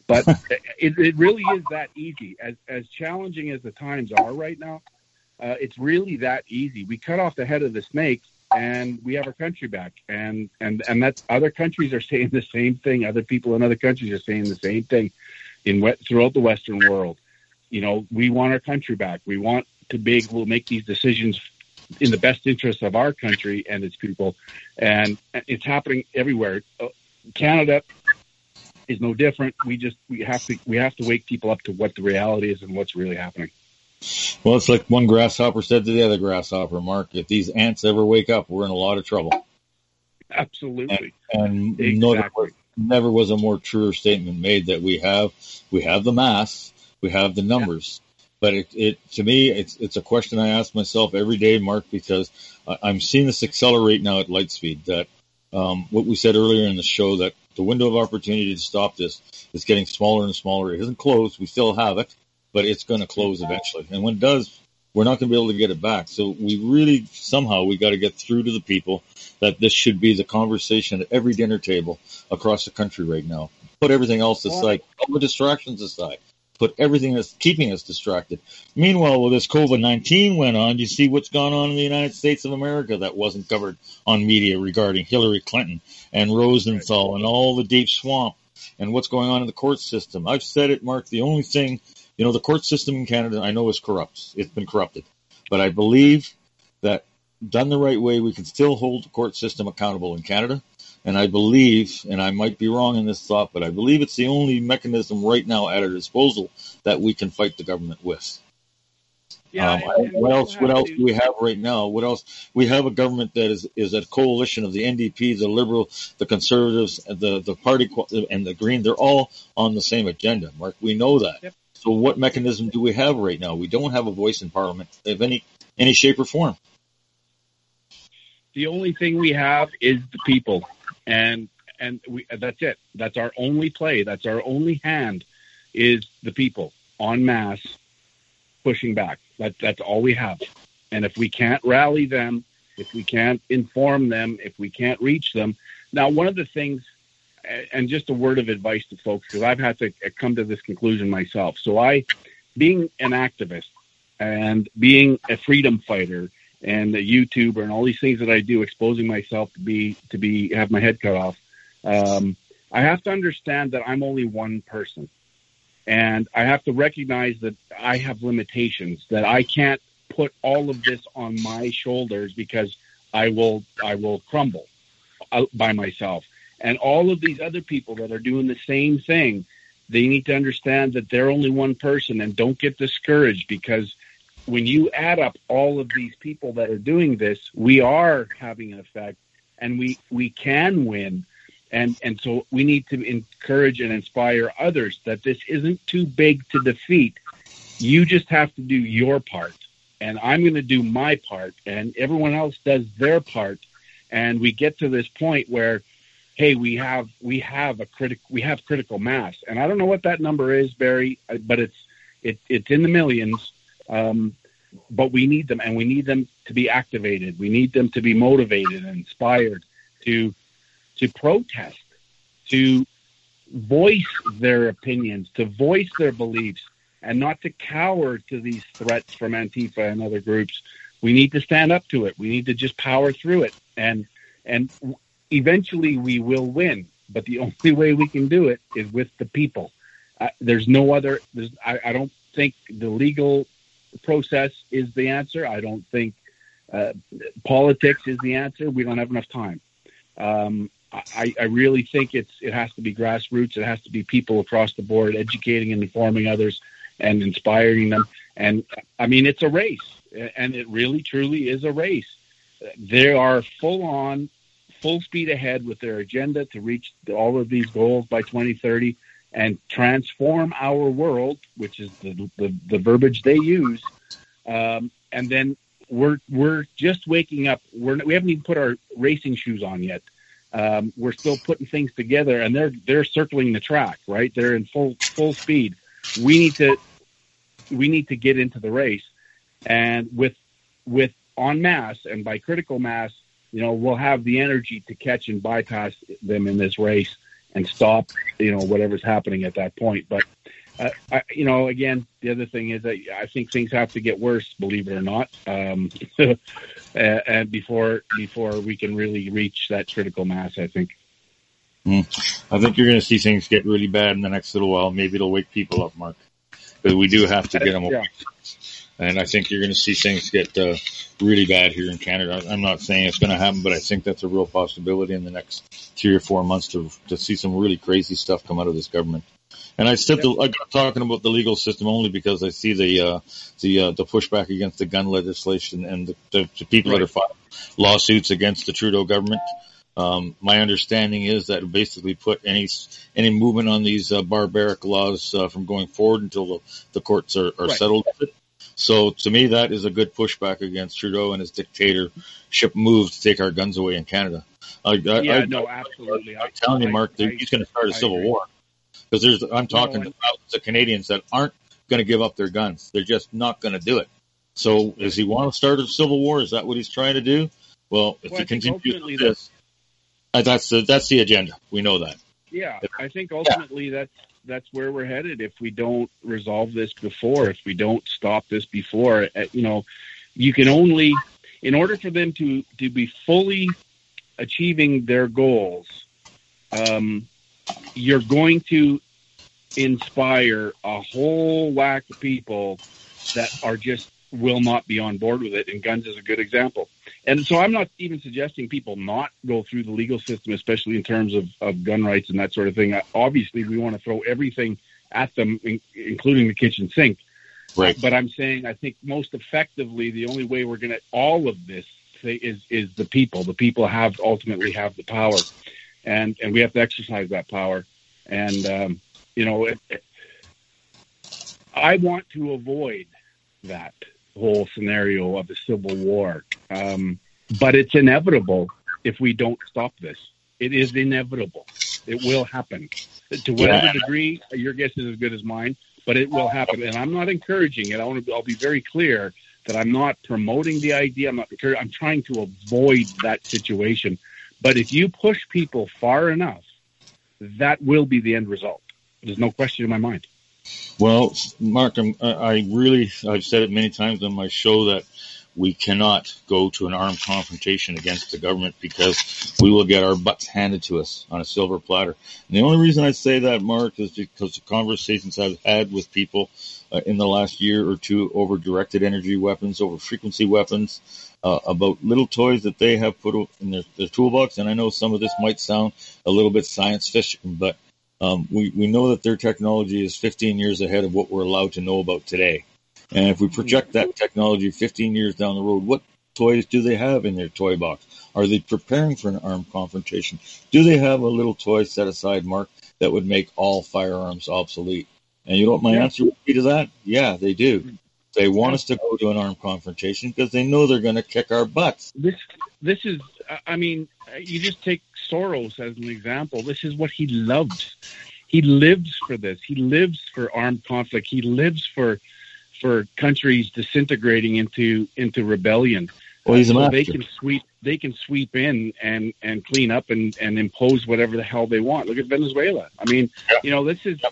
But it really is that easy. As challenging as the times are right now, it's really that easy. We cut off the head of the snake, and we have our country back. And that's, other countries are saying the same thing. Other people in other countries are saying the same thing throughout the Western world. You know, we want our country back. We want to be able to make these decisions in the best interest of our country and its people. And it's happening everywhere. Canada is no different. We have to wake people up to what the reality is and what's really happening. Well, it's like one grasshopper said to the other grasshopper, Mark, if these ants ever wake up, we're in a lot of trouble. Absolutely. And exactly. never was a more truer statement made that we have the mass, we have the numbers. Yeah. But it to me, it's a question I ask myself every day, Mark, because I'm seeing this accelerate now at light speed. That what we said earlier in the show, that the window of opportunity to stop this is getting smaller and smaller. It isn't closed. We still have it, but it's going to close eventually. And when it does, we're not going to be able to get it back. So we really, somehow, we got to get through to the people that this should be the conversation at every dinner table across the country right now. Put everything else aside, all the distractions aside. Put everything that's keeping us distracted. Meanwhile, while this COVID-19 went on, you see what's gone on in the United States of America that wasn't covered on media regarding Hillary Clinton and Rosenthal and all the deep swamp and what's going on in the court system. I've said it, Mark, the only thing, the court system in Canada, I know is corrupt. It's been corrupted. But I believe that done the right way, we can still hold the court system accountable in Canada. And I believe, and I might be wrong in this thought, but I believe it's the only mechanism right now at our disposal that we can fight the government with. Yeah, what else do we have right now? What else? We have a government that is a coalition of the NDP, the Liberal, the Conservatives, the Party, and the Green. They're all on the same agenda, Mark. We know that. Yep. So what mechanism do we have right now? We don't have a voice in Parliament of any shape or form. The only thing we have is the people. And that's it. That's our only play. That's our only hand, is the people en masse pushing back. That's all we have. And if we can't rally them, if we can't inform them, if we can't reach them. Now, one of the things, and just a word of advice to folks, because I've had to come to this conclusion myself. So being an activist and being a freedom fighter and a YouTuber and all these things that I do, exposing myself to have my head cut off. I have to understand that I'm only one person, and I have to recognize that I have limitations, that I can't put all of this on my shoulders because I will crumble out by myself. And all of these other people that are doing the same thing, they need to understand that they're only one person, and don't get discouraged, because when you add up all of these people that are doing this, we are having an effect, and we can win. And so we need to encourage and inspire others that this isn't too big to defeat. You just have to do your part, and I'm going to do my part, and everyone else does their part. And we get to this point where, hey, we have critical mass. And I don't know what that number is, Barry, but it's in the millions. But we need them, and we need them to be activated. We need them to be motivated and inspired to protest, to voice their opinions, to voice their beliefs, and not to cower to these threats from Antifa and other groups. We need to stand up to it. We need to just power through it, and eventually we will win. But the only way we can do it is with the people. There's no other. I don't think the legal process is the answer. I don't think politics is the answer. We don't have enough time. I really think it has to be grassroots. It has to be people across the board educating and informing others and inspiring them. And I mean, it's a race, and it really, truly is a race. They are full speed ahead with their agenda to reach all of these goals by 2030 and transform our world, which is the verbiage they use. And then we're just waking up. We haven't even put our racing shoes on yet. We're still putting things together, and they're circling the track, right? They're in full speed. We need to get into the race, and with en masse and by critical mass, we'll have the energy to catch and bypass them in this race. stop, whatever's happening at that point. But, again, the other thing is that I think things have to get worse, believe it or not, and before we can really reach that critical mass, I think. I think you're going to see things get really bad in the next little while. Maybe it'll wake people up, Mark, because we do have to get them awake. And I think you're going to see things get really bad here in Canada. I'm not saying it's going to happen, but I think that's a real possibility in the next 3 or 4 months to see some really crazy stuff come out of this government. And I got talking about the legal system only because I see the pushback against the gun legislation and the people that are filing lawsuits against the Trudeau government. My understanding is that it basically put any movement on these barbaric laws from going forward until the courts are settled with it. So to me, that is a good pushback against Trudeau and his dictatorship move to take our guns away in Canada. Absolutely. I'm telling you, Mark, he's going to start a civil war. Because I'm talking to thousands of Canadians that aren't going to give up their guns. They're just not going to do it. So does he want to start a civil war? Is that what he's trying to do? Well, if he continues with this, that's the agenda. We know that. Yeah, I think ultimately that's where we're headed if we don't resolve this before, if we don't stop this before. You can only, in order for them to be fully achieving their goals, you're going to inspire a whole whack of people that are just will not be on board with it, and guns is a good example. And so I'm not even suggesting people not go through the legal system, especially in terms of gun rights and that sort of thing. Obviously, we want to throw everything at them, including the kitchen sink. Right. But I'm saying I think most effectively the only way we're going to all of this is the people. The people ultimately have the power, and we have to exercise that power. And I want to avoid that whole scenario of a civil war. But it's inevitable if we don't stop this. It is inevitable. It will happen. To whatever degree, your guess is as good as mine, but it will happen. And I'm not encouraging it. I'll be very clear that I'm not promoting the idea. I'm trying to avoid that situation. But if you push people far enough, that will be the end result. There's no question in my mind. Well, Mark, I've said it many times on my show that we cannot go to an armed confrontation against the government because we will get our butts handed to us on a silver platter. And the only reason I say that, Mark, is because the conversations I've had with people in the last year or two over directed energy weapons, over frequency weapons, about little toys that they have put in their toolbox. And I know some of this might sound a little bit science fiction, but we know that their technology is 15 years ahead of what we're allowed to know about today. And if we project that technology 15 years down the road, what toys do they have in their toy box? Are they preparing for an armed confrontation? Do they have a little toy set aside, Mark, that would make all firearms obsolete? And you know what my answer would be to that? Yeah, they do. They want us to go to an armed confrontation because they know they're going to kick our butts. This is, you just take Soros as an example. This is what he loves. He lives for this. He lives for armed conflict. He lives for countries disintegrating into rebellion. Well, he's a master. They can sweep in and clean up and impose whatever the hell they want. Look at Venezuela. I mean, this is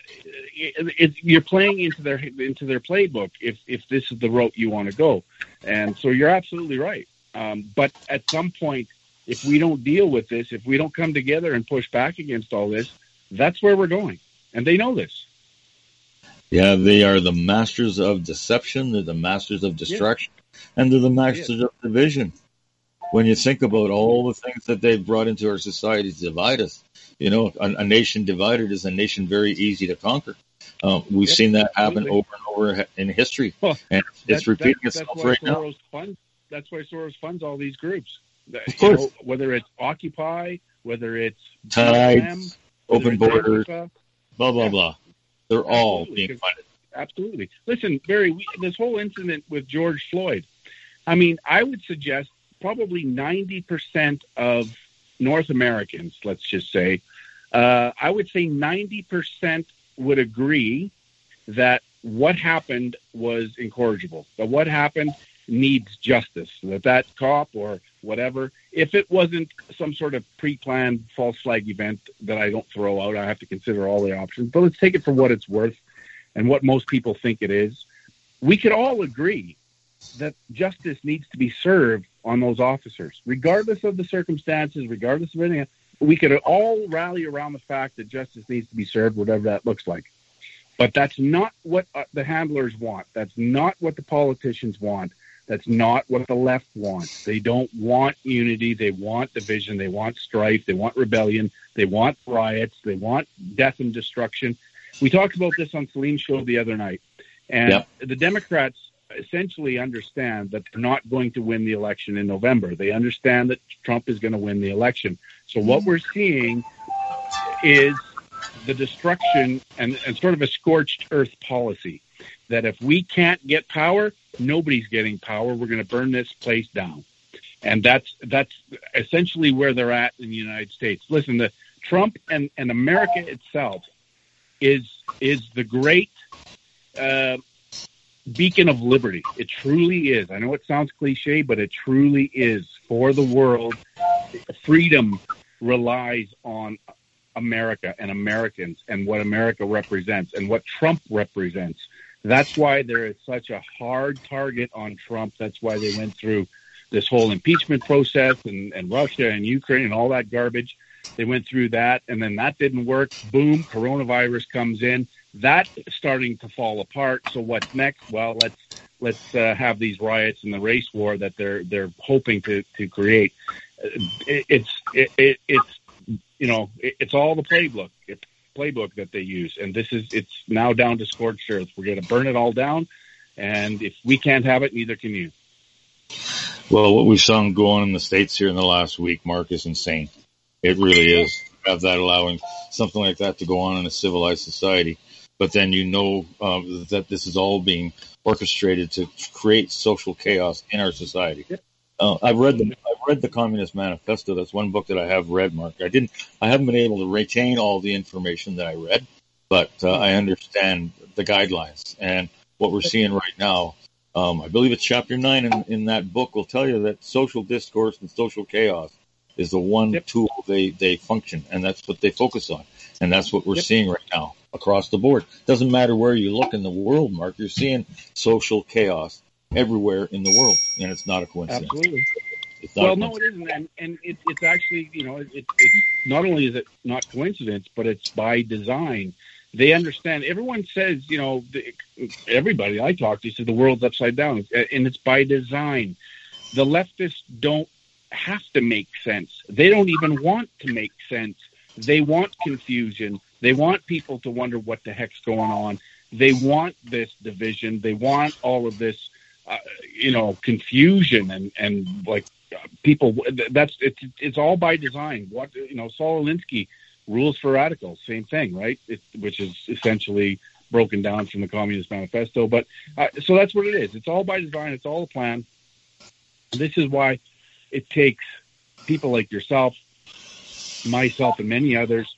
you're playing into their playbook if this is the route you want to go. And so you're absolutely right. But at some point, if we don't deal with this, if we don't come together and push back against all this, that's where we're going. And they know this. Yeah, they are the masters of deception. They're the masters of distraction. And they're the masters of division. When you think about all the things that they've brought into our society to divide us, a nation divided is a nation very easy to conquer. We've seen that happen over and over in history. And it's repeating itself right now. That's why Soros funds all these groups. Of course. Whether it's Occupy, whether it's Tides, Open Borders, blah, blah, blah. They're all being funded. Absolutely. Listen, Barry, this whole incident with George Floyd, I would suggest probably 90% of North Americans, let's just say, I would say 90% would agree that what happened was incorrigible, that what happened needs justice, that cop or whatever. If it wasn't some sort of pre-planned false flag event that I don't throw out, I have to consider all the options. But let's take it for what it's worth and what most people think it is. We could all agree that justice needs to be served on those officers, regardless of the circumstances, regardless of anything. We could all rally around the fact that justice needs to be served, whatever that looks like. But that's not what the handlers want. That's not what the politicians want. That's not what the left wants. They don't want unity. They want division. They want strife. They want rebellion. They want riots. They want death and destruction. We talked about this on Celine's show the other night. And the Democrats essentially understand that they're not going to win the election in November. They understand that Trump is going to win the election. So what we're seeing is the destruction and sort of a scorched earth policy, that if we can't get power, nobody's getting power. We're going to burn this place down. And that's essentially where they're at in the United States. Listen, the Trump and America itself is the great beacon of liberty. It truly is. I know it sounds cliche, but it truly is. For the world, freedom relies on America and Americans and what America represents and what Trump represents. That's why there is such a hard target on Trump. That's why they went through this whole impeachment process and Russia and Ukraine and all that garbage. They went through that, and then that didn't work. Boom, coronavirus comes in. That's starting to fall apart. So what's next? Well, let's have these riots and the race war that they're hoping to create. It's all the playbook. It's playbook that they use, and it's now down to scorched earth. We're going to burn it all down, and if we can't have it, neither can you. Well, what we've seen go on in the States here in the last week, Mark, is insane. It really is. Have that allowing something like that to go on in a civilized society. But then that this is all being orchestrated to create social chaos in our society. Yep. I've read the Communist Manifesto. That's one book that I have read, Mark. I haven't been able to retain all the information that I read, but I understand the guidelines and what we're seeing right now. I believe it's chapter 9 in that book will tell you that social discourse and social chaos is the one tool they function, and that's what they focus on. And that's what we're seeing right now across the board. Doesn't matter where you look in the world, Mark, you're seeing social chaos everywhere in the world, and it's not a coincidence. Absolutely. No, it isn't, and it's actually, it's not only is it not coincidence, but it's by design. They understand. Everyone says, everybody I talk to says the world's upside down, and it's by design. The leftists don't have to make sense. They don't even want to make sense. They want confusion. They want people to wonder what the heck's going on. They want this division. They want all of this, confusion and like people. It's all by design. Saul Alinsky, Rules for Radicals, same thing, right? Which is essentially broken down from the Communist Manifesto. But so that's what it is. It's all by design. It's all a plan. This is why it takes people like yourself, myself, and many others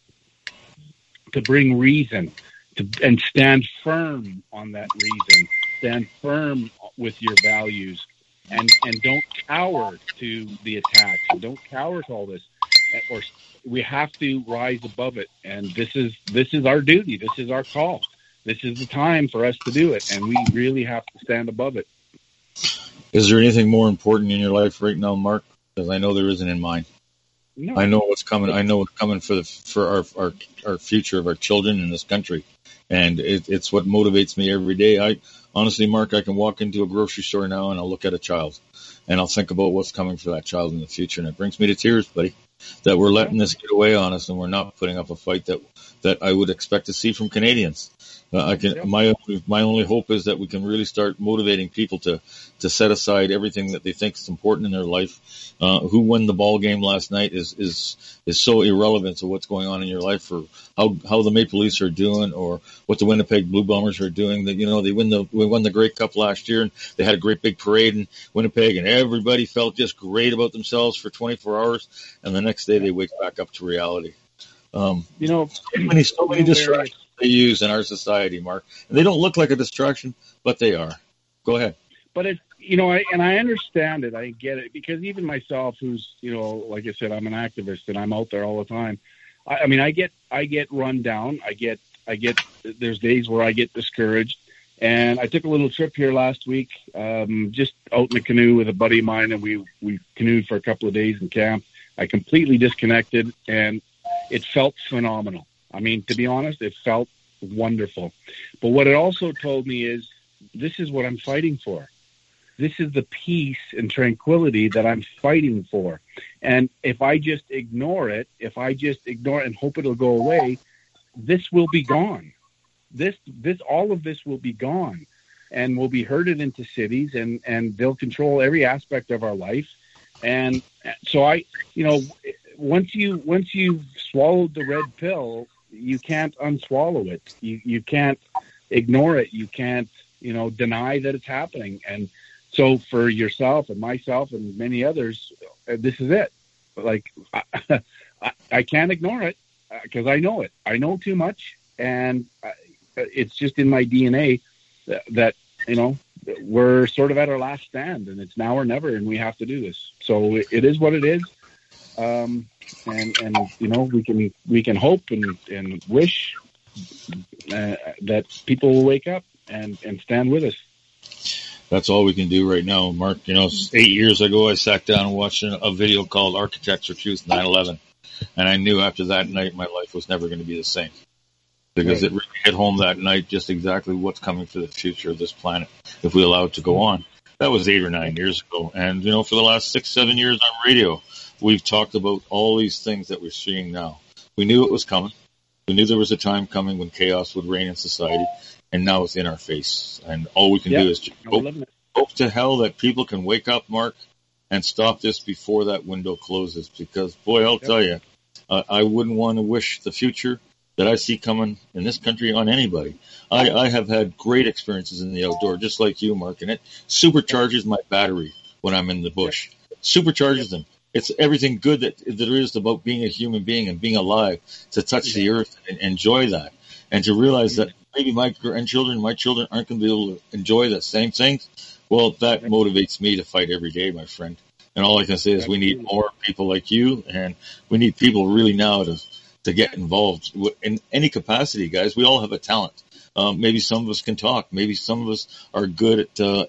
to bring reason and stand firm on that reason, stand firm with your values, and don't cower to the attacks, and don't cower to all this. Or we have to rise above it, and this is our duty. This is our call. This is the time for us to do it, and we really have to stand above it. Is there anything more important in your life right now, Mark? Because I know there isn't in mine. No. I know what's coming. I know what's coming for our future of our children in this country, and it's what motivates me every day. Honestly, Mark, I can walk into a grocery store now and I'll look at a child, and I'll think about what's coming for that child in the future, and it brings me to tears, buddy, that we're letting this get away on us, and we're not putting up a fight that I would expect to see from Canadians. My only hope is that we can really start motivating people to set aside everything that they think is important in their life. Who won the ball game last night is so irrelevant to what's going on in your life, or how the Maple Leafs are doing, or what the Winnipeg Blue Bombers are doing. That we won the Grey Cup last year, and they had a great big parade in Winnipeg, and everybody felt just great about themselves for 24 hours, and the next day they wake back up to reality. So many distractions they use in our society, Mark. And they don't look like a distraction, but they are. Go ahead. But I understand it. I get it, because even myself, who's, like I said, I'm an activist and I'm out there all the time. I get run down. There's days where I get discouraged. And I took a little trip here last week, just out in a canoe with a buddy of mine, and we canoed for a couple of days in camp. I completely disconnected, and it felt phenomenal. I mean, to be honest, it felt wonderful. But what it also told me is, this is what I'm fighting for. This is the peace and tranquility that I'm fighting for. And if I just ignore it, and hope it'll go away, this will be gone. All of this will be gone, and we'll be herded into cities, and they'll control every aspect of our life. And so once you've swallowed the red pill, you can't unswallow it. You can't ignore it. You can't, deny that it's happening. And so for yourself and myself and many others, this is it. Like, I can't ignore it, because I know it. I know too much, and it's just in my DNA that we're sort of at our last stand, and it's now or never, and we have to do this. So it is what it is. And we can hope and wish that people will wake up and stand with us. That's all we can do right now, Mark. 8 years ago, I sat down and watched a video called Architects for Truth 9/11. And I knew after that night, my life was never going to be the same. Because it really hit home that night just exactly what's coming for the future of this planet if we allow it to go on. That was 8 or 9 years ago. And, for the last 6, 7 years on radio, we've talked about all these things that we're seeing now. We knew it was coming. We knew there was a time coming when chaos would reign in society. And now it's in our face. And all we can do is just hope to hell that people can wake up, Mark, and stop this before that window closes. Because, boy, I'll tell you, I wouldn't want to wish the future that I see coming in this country on anybody. I have had great experiences in the outdoor, just like you, Mark, and it supercharges my battery when I'm in the bush. Supercharges them. It's everything good that there is about being a human being and being alive, to touch the earth and enjoy that, and to realize that maybe my grandchildren, my children aren't going to be able to enjoy the same things. Well, that motivates me to fight every day, my friend. And all I can say is we need more people like you, and we need people really now to get involved in any capacity, guys. We all have a talent. Maybe some of us can talk. Maybe some of us are good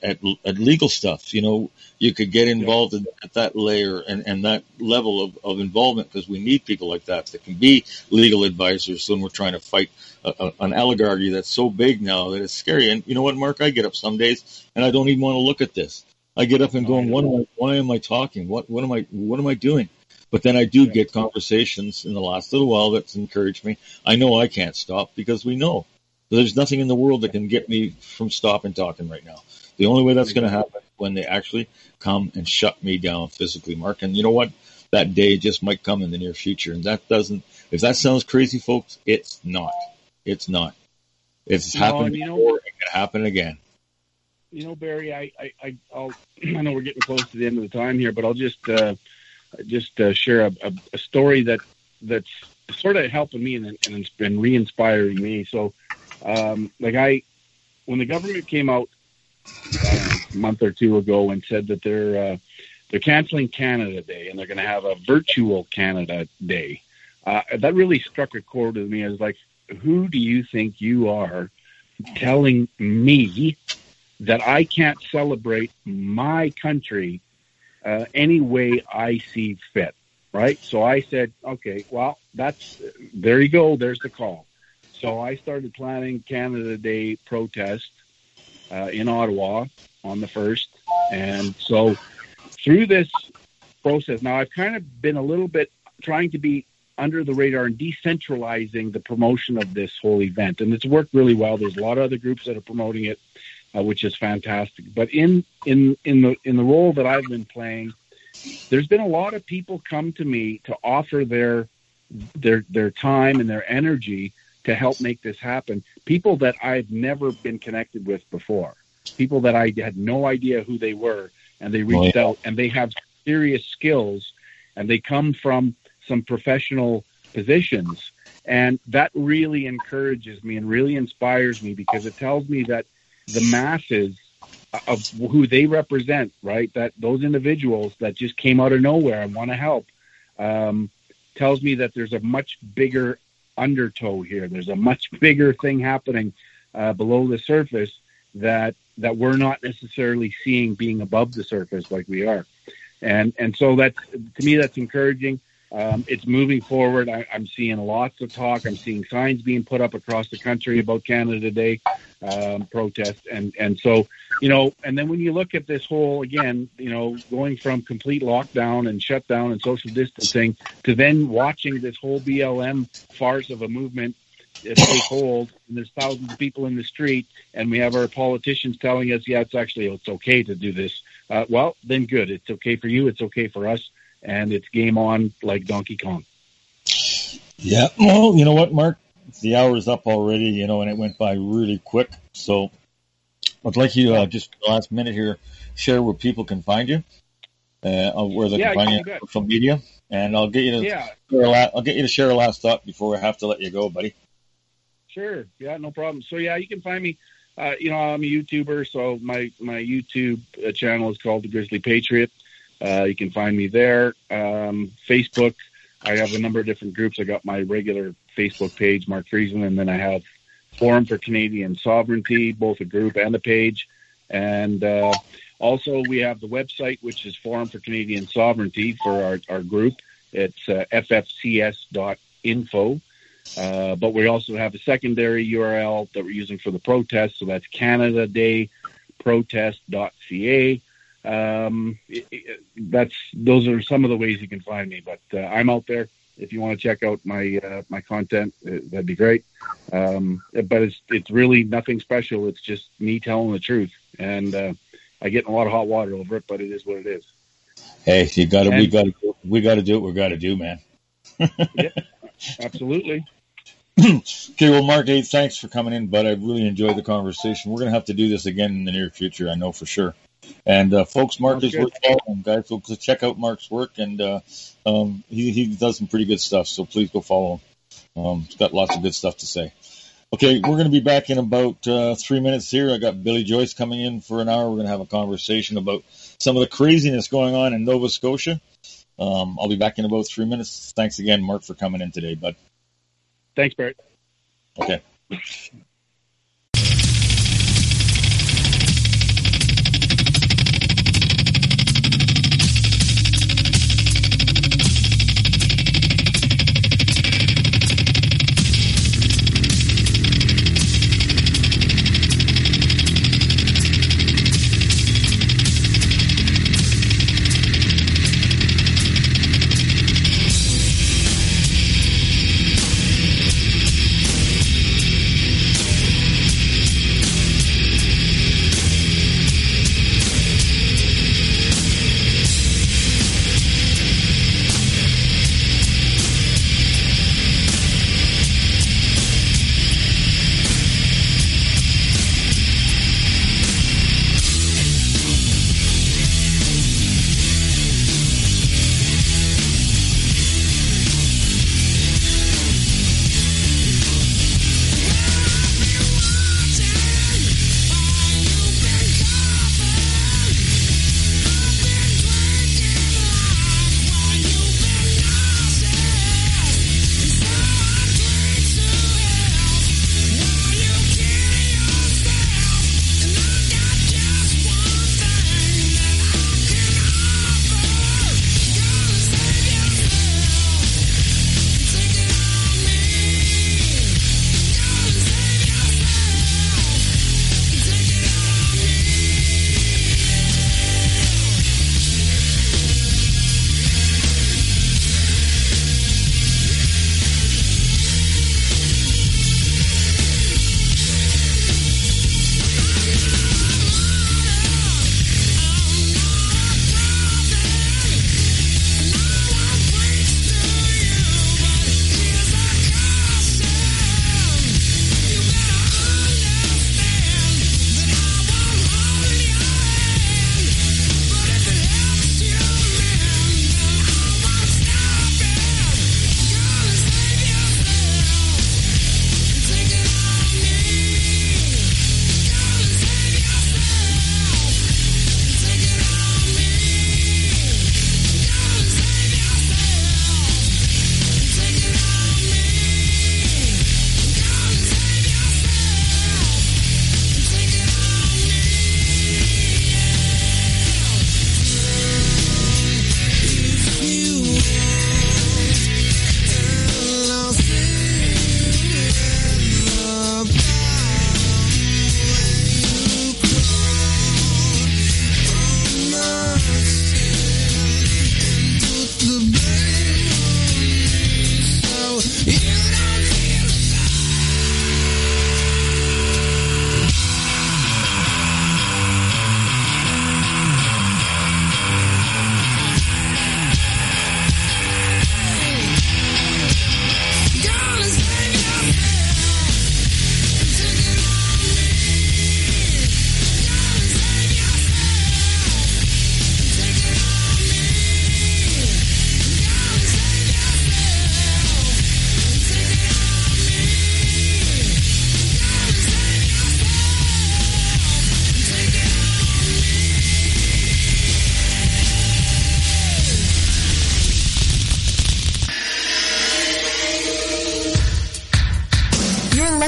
at legal stuff. You could get involved at that layer and that level of involvement, because we need people like that can be legal advisors when we're trying to fight an oligarchy that's so big now that it's scary. And you know what, Mark? I get up some days and I don't even want to look at this. I get up and go, why am I talking? What am I doing? But then I do get conversations in the last little while that's encouraged me. I know I can't stop, because we know there's nothing in the world that can get me from stopping talking right now. The only way that's going to happen is when they actually come and shut me down physically, Mark. And you know what? That day just might come in the near future. And if that sounds crazy, folks, it's not. It's not. It's happened before. It can happen again. Barry, I know we're getting close to the end of the time here, but I'll just share a story that's sort of helping me and it's been re-inspiring me. So, when the government came out a month or two ago and said that they're canceling Canada Day and they're going to have a virtual Canada Day, that really struck a chord with me. I was like, who do you think you are telling me that I can't celebrate my country any way I see fit, right? So I said, okay, well, there you go. There's the call. So I started planning Canada Day protest in Ottawa on the 1st. And so through this process, now I've kind of been a little bit trying to be under the radar and decentralizing the promotion of this whole event. And it's worked really well. There's a lot of other groups that are promoting it, which is fantastic. But in the role that I've been playing, there's been a lot of people come to me to offer their time and their energy to help make this happen. People that I've never been connected with before, people that I had no idea who they were, and they reached out, and they have serious skills, and they come from some professional positions. And that really encourages me and really inspires me, because it tells me that the masses of who they represent, right? That those individuals that just came out of nowhere and want to help, tells me that there's a much bigger undertow here. There's a much bigger thing happening below the surface that we're not necessarily seeing being above the surface like we are. And so that's, to me, that's encouraging. It's moving forward. I'm seeing lots of talk. I'm seeing signs being put up across the country about Canada Day protest. And so, and then when you look at this whole, again, going from complete lockdown and shutdown and social distancing to then watching this whole BLM farce of a movement take hold, and there's thousands of people in the street, and we have our politicians telling us, it's okay to do this. Well, then good. It's okay for you. It's okay for us. And it's game on like Donkey Kong. Yeah. Well, you know what, Mark? The hour's up already, and it went by really quick. So I'd like you to just the last minute here, share where people can find you, where they can find you on social media. And I'll get you to share a last thought before I have to let you go, buddy. Sure. Yeah, no problem. So you can find me. I'm a YouTuber, so my YouTube channel is called The Grizzly Patriot. You can find me there. Facebook, I have a number of different groups. I got my regular Facebook page, Mark Friesen, and then I have Forum for Canadian Sovereignty, both a group and a page. And also we have the website, which is Forum for Canadian Sovereignty for our group. It's ffcs.info. But we also have a secondary URL that we're using for the protest, so that's canadadayprotest.ca. Those are some of the ways you can find me, but I'm out there. If you want to check out my content, that'd be great. But it's really nothing special. It's just me telling the truth, and I get in a lot of hot water over it, but it is what it is. Hey, we got to do what we got to do, man. Yeah, absolutely. Okay, well, Mark, hey, thanks for coming in, bud. I really enjoyed the conversation. We're going to have to do this again in the near future, I know for sure. And folks, Mark is worth following, guys. So check out Mark's work, and he does some pretty good stuff. So please go follow him. He's got lots of good stuff to say. Okay, we're going to be back in about 3 minutes here. I got Billy Joyce coming in for an hour. We're going to have a conversation about some of the craziness going on in Nova Scotia. I'll be back in about 3 minutes. Thanks again, Mark, for coming in today, bud. Thanks, Barrett. Okay.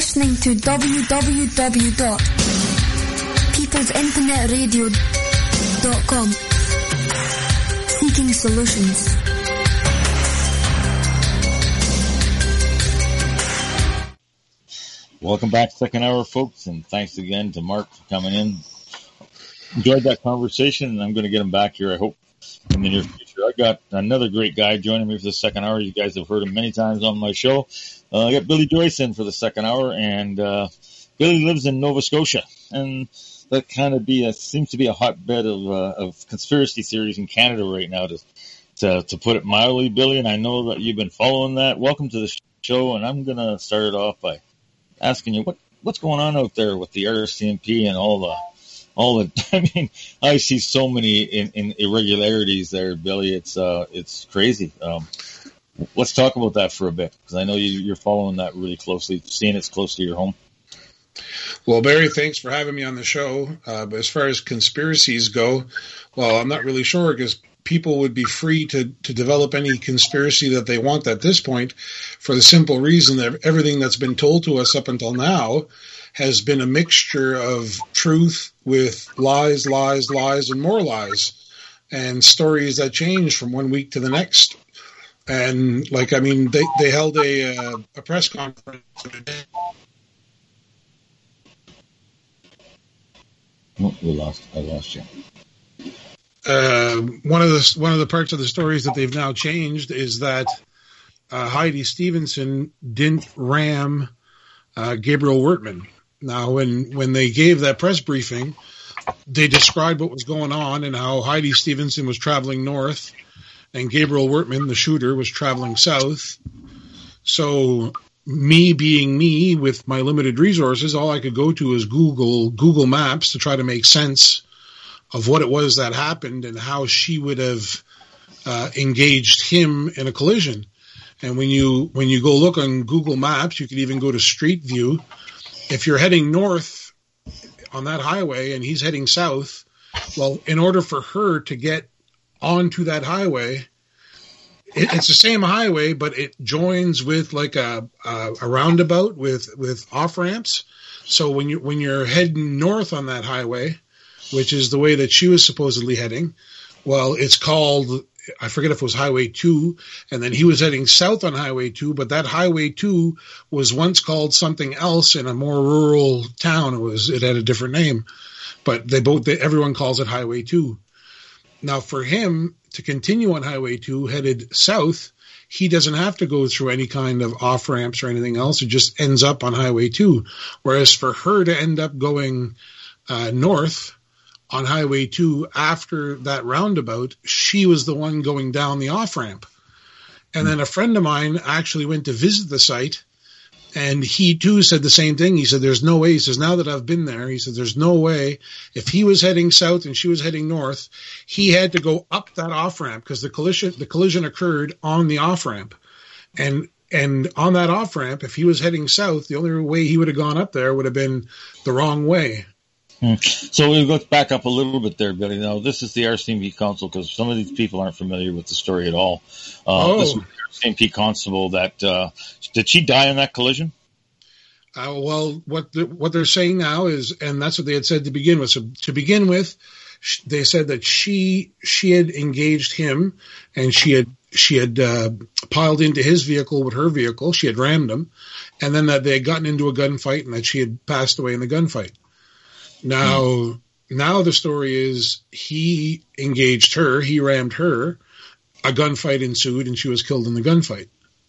listening to www.peoplesinternetradio.com. Seeking solutions. Welcome back, second hour, folks, and thanks again to Mark for coming in. Enjoyed that conversation, and I'm going to get him back here, I hope, in the near future. I got another great guy joining me for the second hour. You guys have heard him many times on my show. I got Billy Joyce in for the second hour, and Billy lives in Nova Scotia, and that kind of seems to be a hotbed of conspiracy theories in Canada right now, to put it mildly, Billy, and I know that you've been following that. Welcome to the show, and I'm going to start it off by asking you what's going on out there with the RCMP and all the. I mean, I see so many in irregularities there, Billy. It's crazy. Let's talk about that for a bit, because I know you're following that really closely, seeing it's close to your home. Well, Barry, thanks for having me on the show. But as far as conspiracies go, well, I'm not really sure, because people would be free to develop any conspiracy that they want at this point, for the simple reason that everything that's been told to us up until now has been a mixture of truth with lies, and more lies, and stories that change from one week to the next. And they held a press conference today. Oh, I lost you. One of the parts of the stories that they've now changed is that Heidi Stevenson didn't ram Gabriel Wertman. Now, when they gave that press briefing, they described what was going on and how Heidi Stevenson was traveling north and Gabriel Wertman, the shooter, was traveling south. So me being me, with my limited resources, all I could go to is Google Maps to try to make sense of what it was that happened and how she would have engaged him in a collision. And when you go look on Google Maps, you can even go to Street View. If you're heading north on that highway and he's heading south, well, in order for her to get onto that highway, it's the same highway, but it joins with like a roundabout with off ramps. So when you're heading north on that highway, which is the way that she was supposedly heading, well, it's called, I forget if it was Highway 2, and then he was heading south on Highway 2, but that Highway 2 was once called something else in a more rural town. It had a different name, but everyone calls it Highway 2. Now, for him to continue on Highway 2 headed south, he doesn't have to go through any kind of off ramps or anything else. It just ends up on Highway 2. Whereas for her to end up going north on Highway 2 after that roundabout, she was the one going down the off-ramp. And then a friend of mine actually went to visit the site, and he too said the same thing. He said, there's no way. He says, now that I've been there, he said, there's no way. If he was heading south and she was heading north, he had to go up that off-ramp, because the collision occurred on the off-ramp. And on that off-ramp, if he was heading south, the only way he would have gone up there would have been the wrong way. So we'll go back up a little bit there, Billy. Now, this is the RCMP Council, because some of these people aren't familiar with the story at all. This was the RCMP constable that did she die in that collision? Well, what they're saying now is, and that's what they had said to begin with. So to begin with, they said that she had engaged him, and she had piled into his vehicle with her vehicle. She had rammed him, and then that they had gotten into a gunfight, and that she had passed away in the gunfight. Now the story is he engaged her, he rammed her, a gunfight ensued, and she was killed in the gunfight.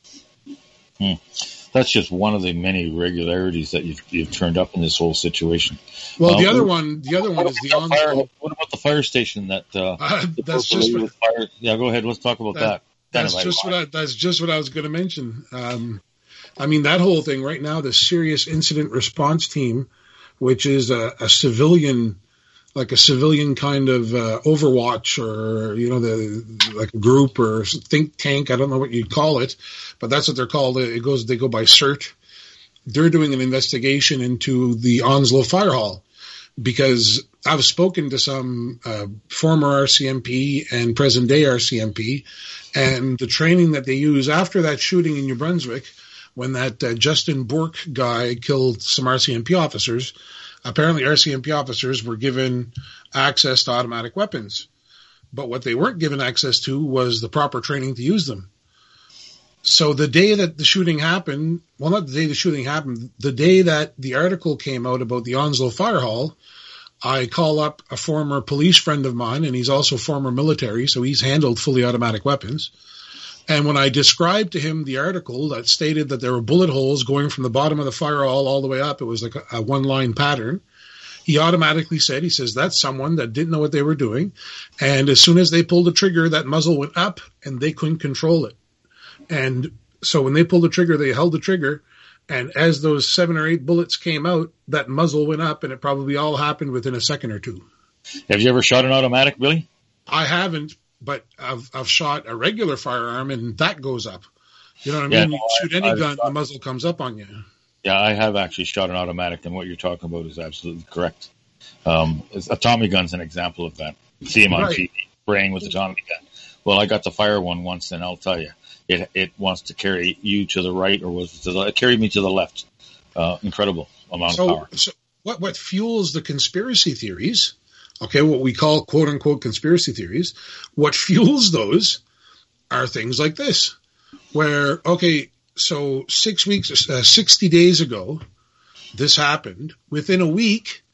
That's just one of the many irregularities that you've turned up in this whole situation. Well, the other one is the Onslow. What about the fire station that? That's just what, fire? Yeah, go ahead. Let's talk about that. That's just what I was going to mention. I mean, that whole thing right now, the Serious Incident Response Team, which is a civilian, like a civilian kind of Overwatch, or like a group or think tank. I don't know what you'd call it, but that's what they're called. They go by CERT. They're doing an investigation into the Onslow Fire Hall, because I've spoken to some former RCMP and present day RCMP, and the training that they use after that shooting in New Brunswick when that Justin Bourque guy killed some RCMP officers. Apparently, RCMP officers were given access to automatic weapons. But what they weren't given access to was the proper training to use them. So the day that the shooting happened, well, not the day the shooting happened, the day that the article came out about the Onslow Fire Hall, I call up a former police friend of mine, and he's also former military, so he's handled fully automatic weapons. And when I described to him the article that stated that there were bullet holes going from the bottom of the fire hall all the way up, it was like a one-line pattern, he automatically said, he says, that's someone that didn't know what they were doing. And as soon as they pulled the trigger, that muzzle went up and they couldn't control it. And so when they pulled the trigger, they held the trigger. And as those 7 or 8 bullets came out, that muzzle went up, and it probably all happened within a second or two. Have you ever shot an automatic, Billy? I haven't, but I've shot a regular firearm, and that goes up. You know what I mean? You shoot any gun, the muzzle comes up on you. Yeah, I have actually shot an automatic, and what you're talking about is absolutely correct. A Tommy gun's an example of that. You see him on TV, spraying with the Tommy gun. Well, I got to fire one once, and I'll tell you, it wants to carry you to the right, or it carried me to the left. Incredible amount of power. So what fuels the conspiracy theories? Okay, what we call quote unquote conspiracy theories. What fuels those are things like this, where so 6 weeks, 60 days ago, this happened. Within a week,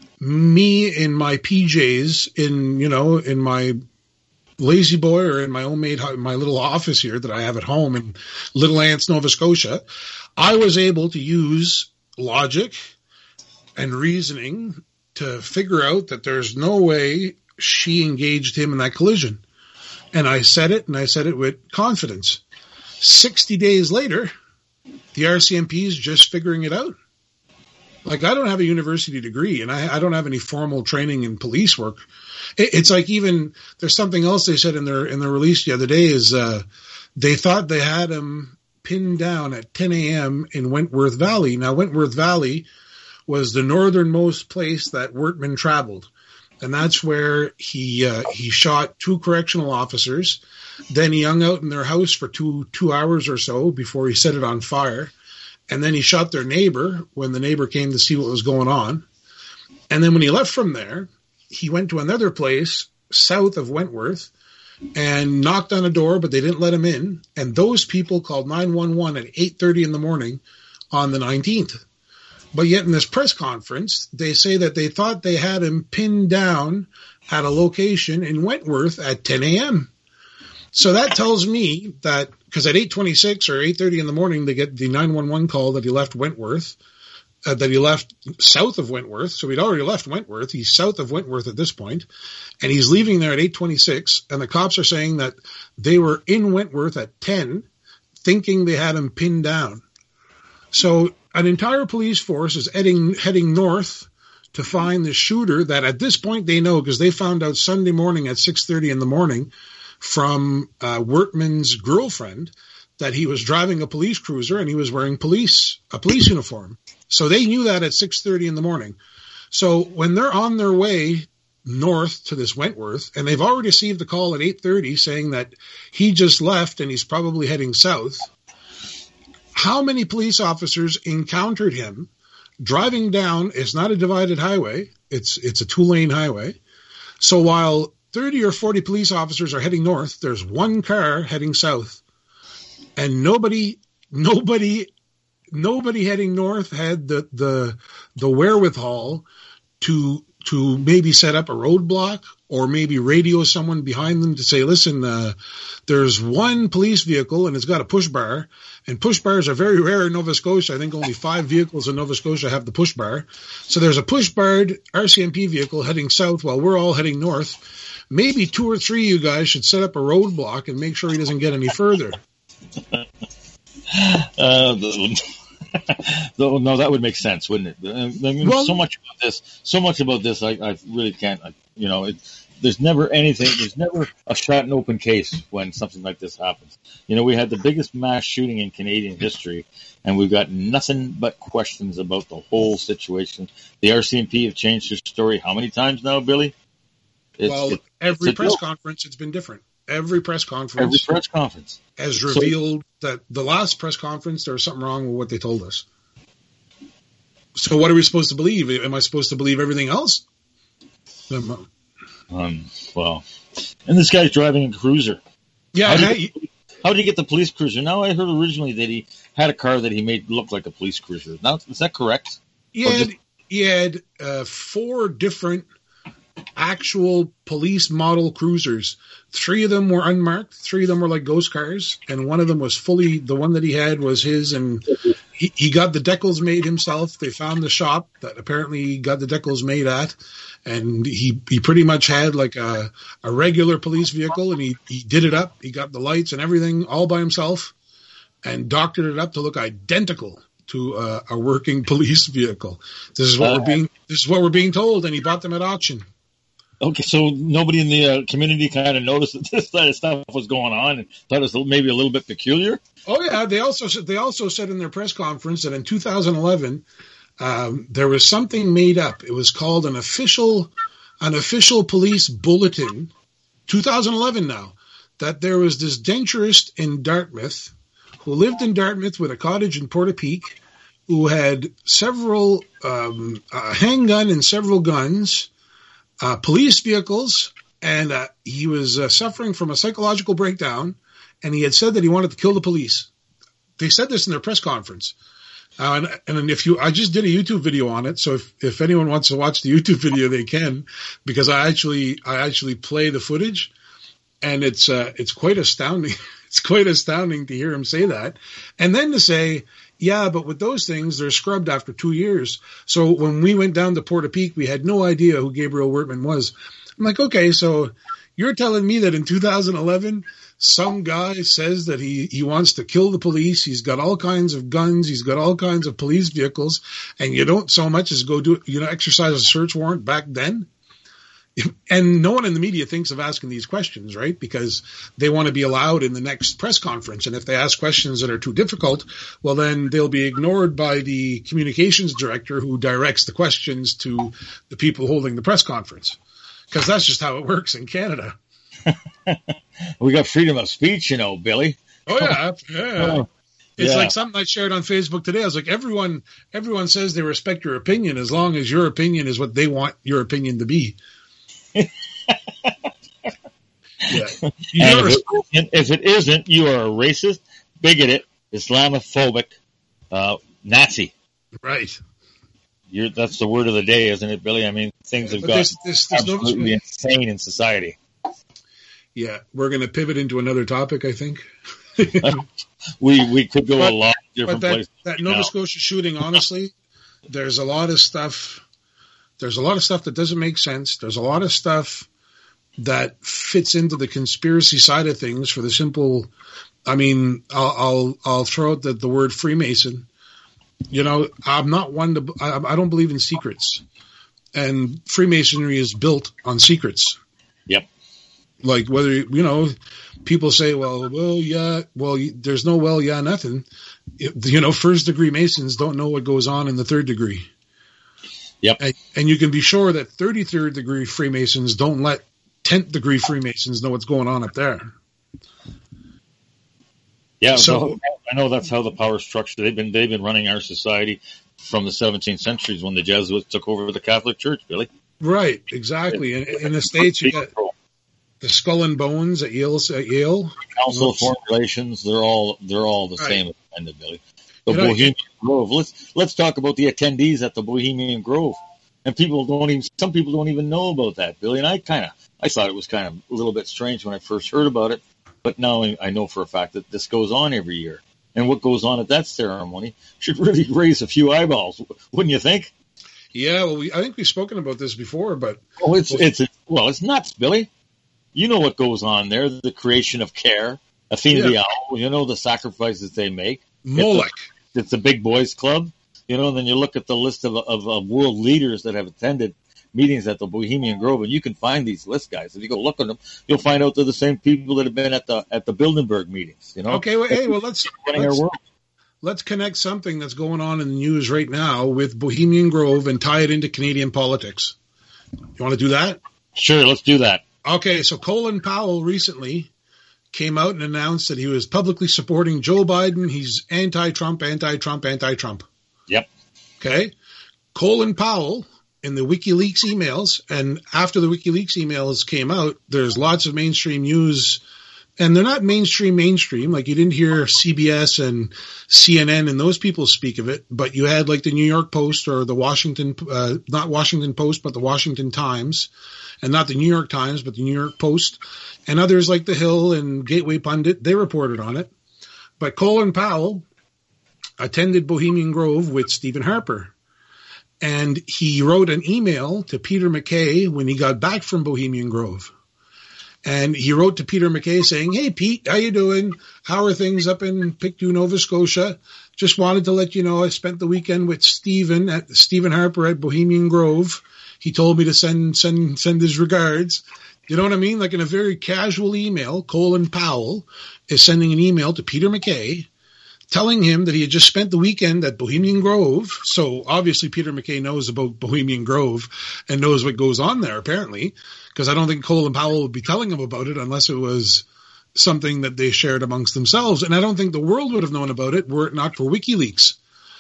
me in my PJs, in my lazy boy or in my my little office here that I have at home in Little Ants, Nova Scotia, I was able to use logic and reasoning to figure out that there's no way she engaged him in that collision. And I said it with confidence. 60 days later, the RCMP is just figuring it out. Like, I don't have a university degree, and I don't have any formal training in police work. It's like, even there's something else they said in their release the other day is they thought they had him pinned down at 10 a.m. in Wentworth Valley. Now, Wentworth Valley was the northernmost place that Wortman traveled, and that's where he shot 2 correctional officers. Then he hung out in their house for two hours or so before he set it on fire. And then he shot their neighbor when the neighbor came to see what was going on. And then when he left from there, he went to another place south of Wentworth and knocked on a door, but they didn't let him in. And those people called 911 at 8:30 in the morning on the 19th. But yet in this press conference, they say that they thought they had him pinned down at a location in Wentworth at 10 a.m. So that tells me that, because at 8:26 or 8:30 in the morning, they get the 911 call that he left Wentworth, that he left south of Wentworth. So he'd already left Wentworth. He's south of Wentworth at this point, and he's leaving there at 8:26. And the cops are saying that they were in Wentworth at 10, thinking they had him pinned down. So an entire police force is heading north to find the shooter that at this point they know, because they found out Sunday morning at 6:30 in the morning from Wortman's girlfriend that he was driving a police cruiser and he was wearing a police uniform. So they knew that at 6:30 in the morning. So when they're on their way north to this Wentworth, and they've already received a call at 8:30 saying that he just left and he's probably heading south, how many police officers encountered him driving down? It's not a divided highway. It's a 2-lane highway. So while 30 or 40 police officers are heading north, there's one car heading south. And nobody heading north had the wherewithal to maybe set up a roadblock or maybe radio someone behind them to say, listen, there's one police vehicle and it's got a push bar, and push bars are very rare in Nova Scotia. I think only 5 vehicles in Nova Scotia have the push bar. So there's a push barred RCMP vehicle heading south while we're all heading north. Maybe 2 or 3 of you guys should set up a roadblock and make sure he doesn't get any further. No, that would make sense, wouldn't it? I mean, well, so much about this, I really can't. There's never a shot and open case when something like this happens. We had the biggest mass shooting in Canadian history, and we've got nothing but questions about the whole situation. The RCMP have changed their story how many times now, Billy? Every press conference, it's been different. every press conference has revealed that the last press conference, there was something wrong with what they told us. So what are we supposed to believe? Am I supposed to believe everything else? Well, and this guy's driving a cruiser. Yeah. How did he get the police cruiser? Now, I heard originally that he had a car that he made look like a police cruiser. Now, is that correct? He had 4 different actual police model cruisers. 3 of them were unmarked. 3 of them were like ghost cars. And one of them was the one that he had was his. And he got the decals made himself. They found the shop that apparently he got the decals made at. And he pretty much had like a regular police vehicle, and he did it up. He got the lights and everything all by himself and doctored it up to look identical to a working police vehicle. This is what we're being told, and he bought them at auction. Okay, so nobody in the community kind of noticed that this kind of stuff was going on and thought it was maybe a little bit peculiar? Oh yeah, they also said in their press conference that in 2011 there was something made up. It was called an official police bulletin, 2011 now, that there was this denturist in Dartmouth who lived in Dartmouth with a cottage in Portapique, who had several a handgun and several guns, police vehicles, and he was suffering from a psychological breakdown, and he had said that he wanted to kill the police. They said this in their press conference. And I just did a YouTube video on it, so if anyone wants to watch the YouTube video, they can, because I actually play the footage, and it's quite astounding. It's quite astounding to hear him say that, and then to say, yeah, but with those things, they're scrubbed after 2 years. So when we went down to Portapique, we had no idea who Gabriel Wertman was. I'm like, okay, so you're telling me that in 2011, some guy says that he wants to kill the police. He's got all kinds of guns. He's got all kinds of police vehicles, and you don't so much as go exercise a search warrant back then. And no one in the media thinks of asking these questions, right? Because they want to be allowed in the next press conference. And if they ask questions that are too difficult, well, then they'll be ignored by the communications director who directs the questions to the people holding the press conference. Because that's just how it works in Canada. We got freedom of speech, Billy. Oh, yeah. It's like something I shared on Facebook today. I was like, everyone says they respect your opinion as long as your opinion is what they want your opinion to be. Yeah. If it isn't, you are a racist, bigoted, Islamophobic, Nazi. Right. That's the word of the day, isn't it, Billy? I mean, things have got absolutely insane in society. Yeah, we're going to pivot into another topic, I think. we could go a lot of different places. That Nova Scotia shooting, honestly, there's a lot of stuff. There's a lot of stuff that doesn't make sense. There's a lot of stuff that fits into the conspiracy side of things for the simple. I mean, I'll throw out the word Freemason. I'm not one to. I don't believe in secrets, and Freemasonry is built on secrets. Yep. Like whether people say, there's no nothing. First degree Masons don't know what goes on in the third degree. Yep. And you can be sure that 33rd degree Freemasons don't let 10th degree Freemasons know what's going on up there. Yeah, so I know that's how the power structure. They've been running our society from the 17th centuries when the Jesuits took over the Catholic Church, Billy. Right, exactly. In the States, you got the Skull and Bones at Yale. Council of Foreign Relations, they're all the same, Billy. The Bohemian Grove. Let's talk about the attendees at the Bohemian Grove. And some people don't even know about that, Billy. And I thought it was kind of a little bit strange when I first heard about it. But now I know for a fact that this goes on every year. And what goes on at that ceremony should really raise a few eyeballs, wouldn't you think? Yeah, well, I think we've spoken about this before, but it's nuts, Billy. You know what goes on there? The creation of Care, Athena the Owl. The sacrifices they make. Moloch. It's a big boys club, and then you look at the list of world leaders that have attended meetings at the Bohemian Grove, and you can find these list guys. If you go look at them, you'll find out they're the same people that have been at the Bilderberg meetings. Okay, let's connect something that's going on in the news right now with Bohemian Grove and tie it into Canadian politics. You want to do that? Sure, let's do that. Okay, so Colin Powell recently came out and announced that he was publicly supporting Joe Biden. He's anti-Trump, anti-Trump, anti-Trump. Yep. Okay. Colin Powell, in the WikiLeaks emails, and after the WikiLeaks emails came out, there's lots of mainstream news, and they're not mainstream, like you didn't hear CBS and CNN and those people speak of it, but you had like the New York Post or the not Washington Post, but the Washington Times, and not the New York Times, but the New York Post, and others like The Hill and Gateway Pundit, they reported on it. But Colin Powell attended Bohemian Grove with Stephen Harper. And he wrote an email to Peter MacKay when he got back from Bohemian Grove. And he wrote to Peter MacKay saying, "Hey, Pete, how you doing? How are things up in Pictou, Nova Scotia? Just wanted to let you know I spent the weekend with Stephen Harper at Bohemian Grove. He told me to send his regards." You know what I mean? Like in a very casual email, Colin Powell is sending an email to Peter MacKay telling him that he had just spent the weekend at Bohemian Grove. So obviously Peter MacKay knows about Bohemian Grove and knows what goes on there, apparently, because I don't think Colin Powell would be telling him about it unless it was something that they shared amongst themselves. And I don't think the world would have known about it were it not for WikiLeaks.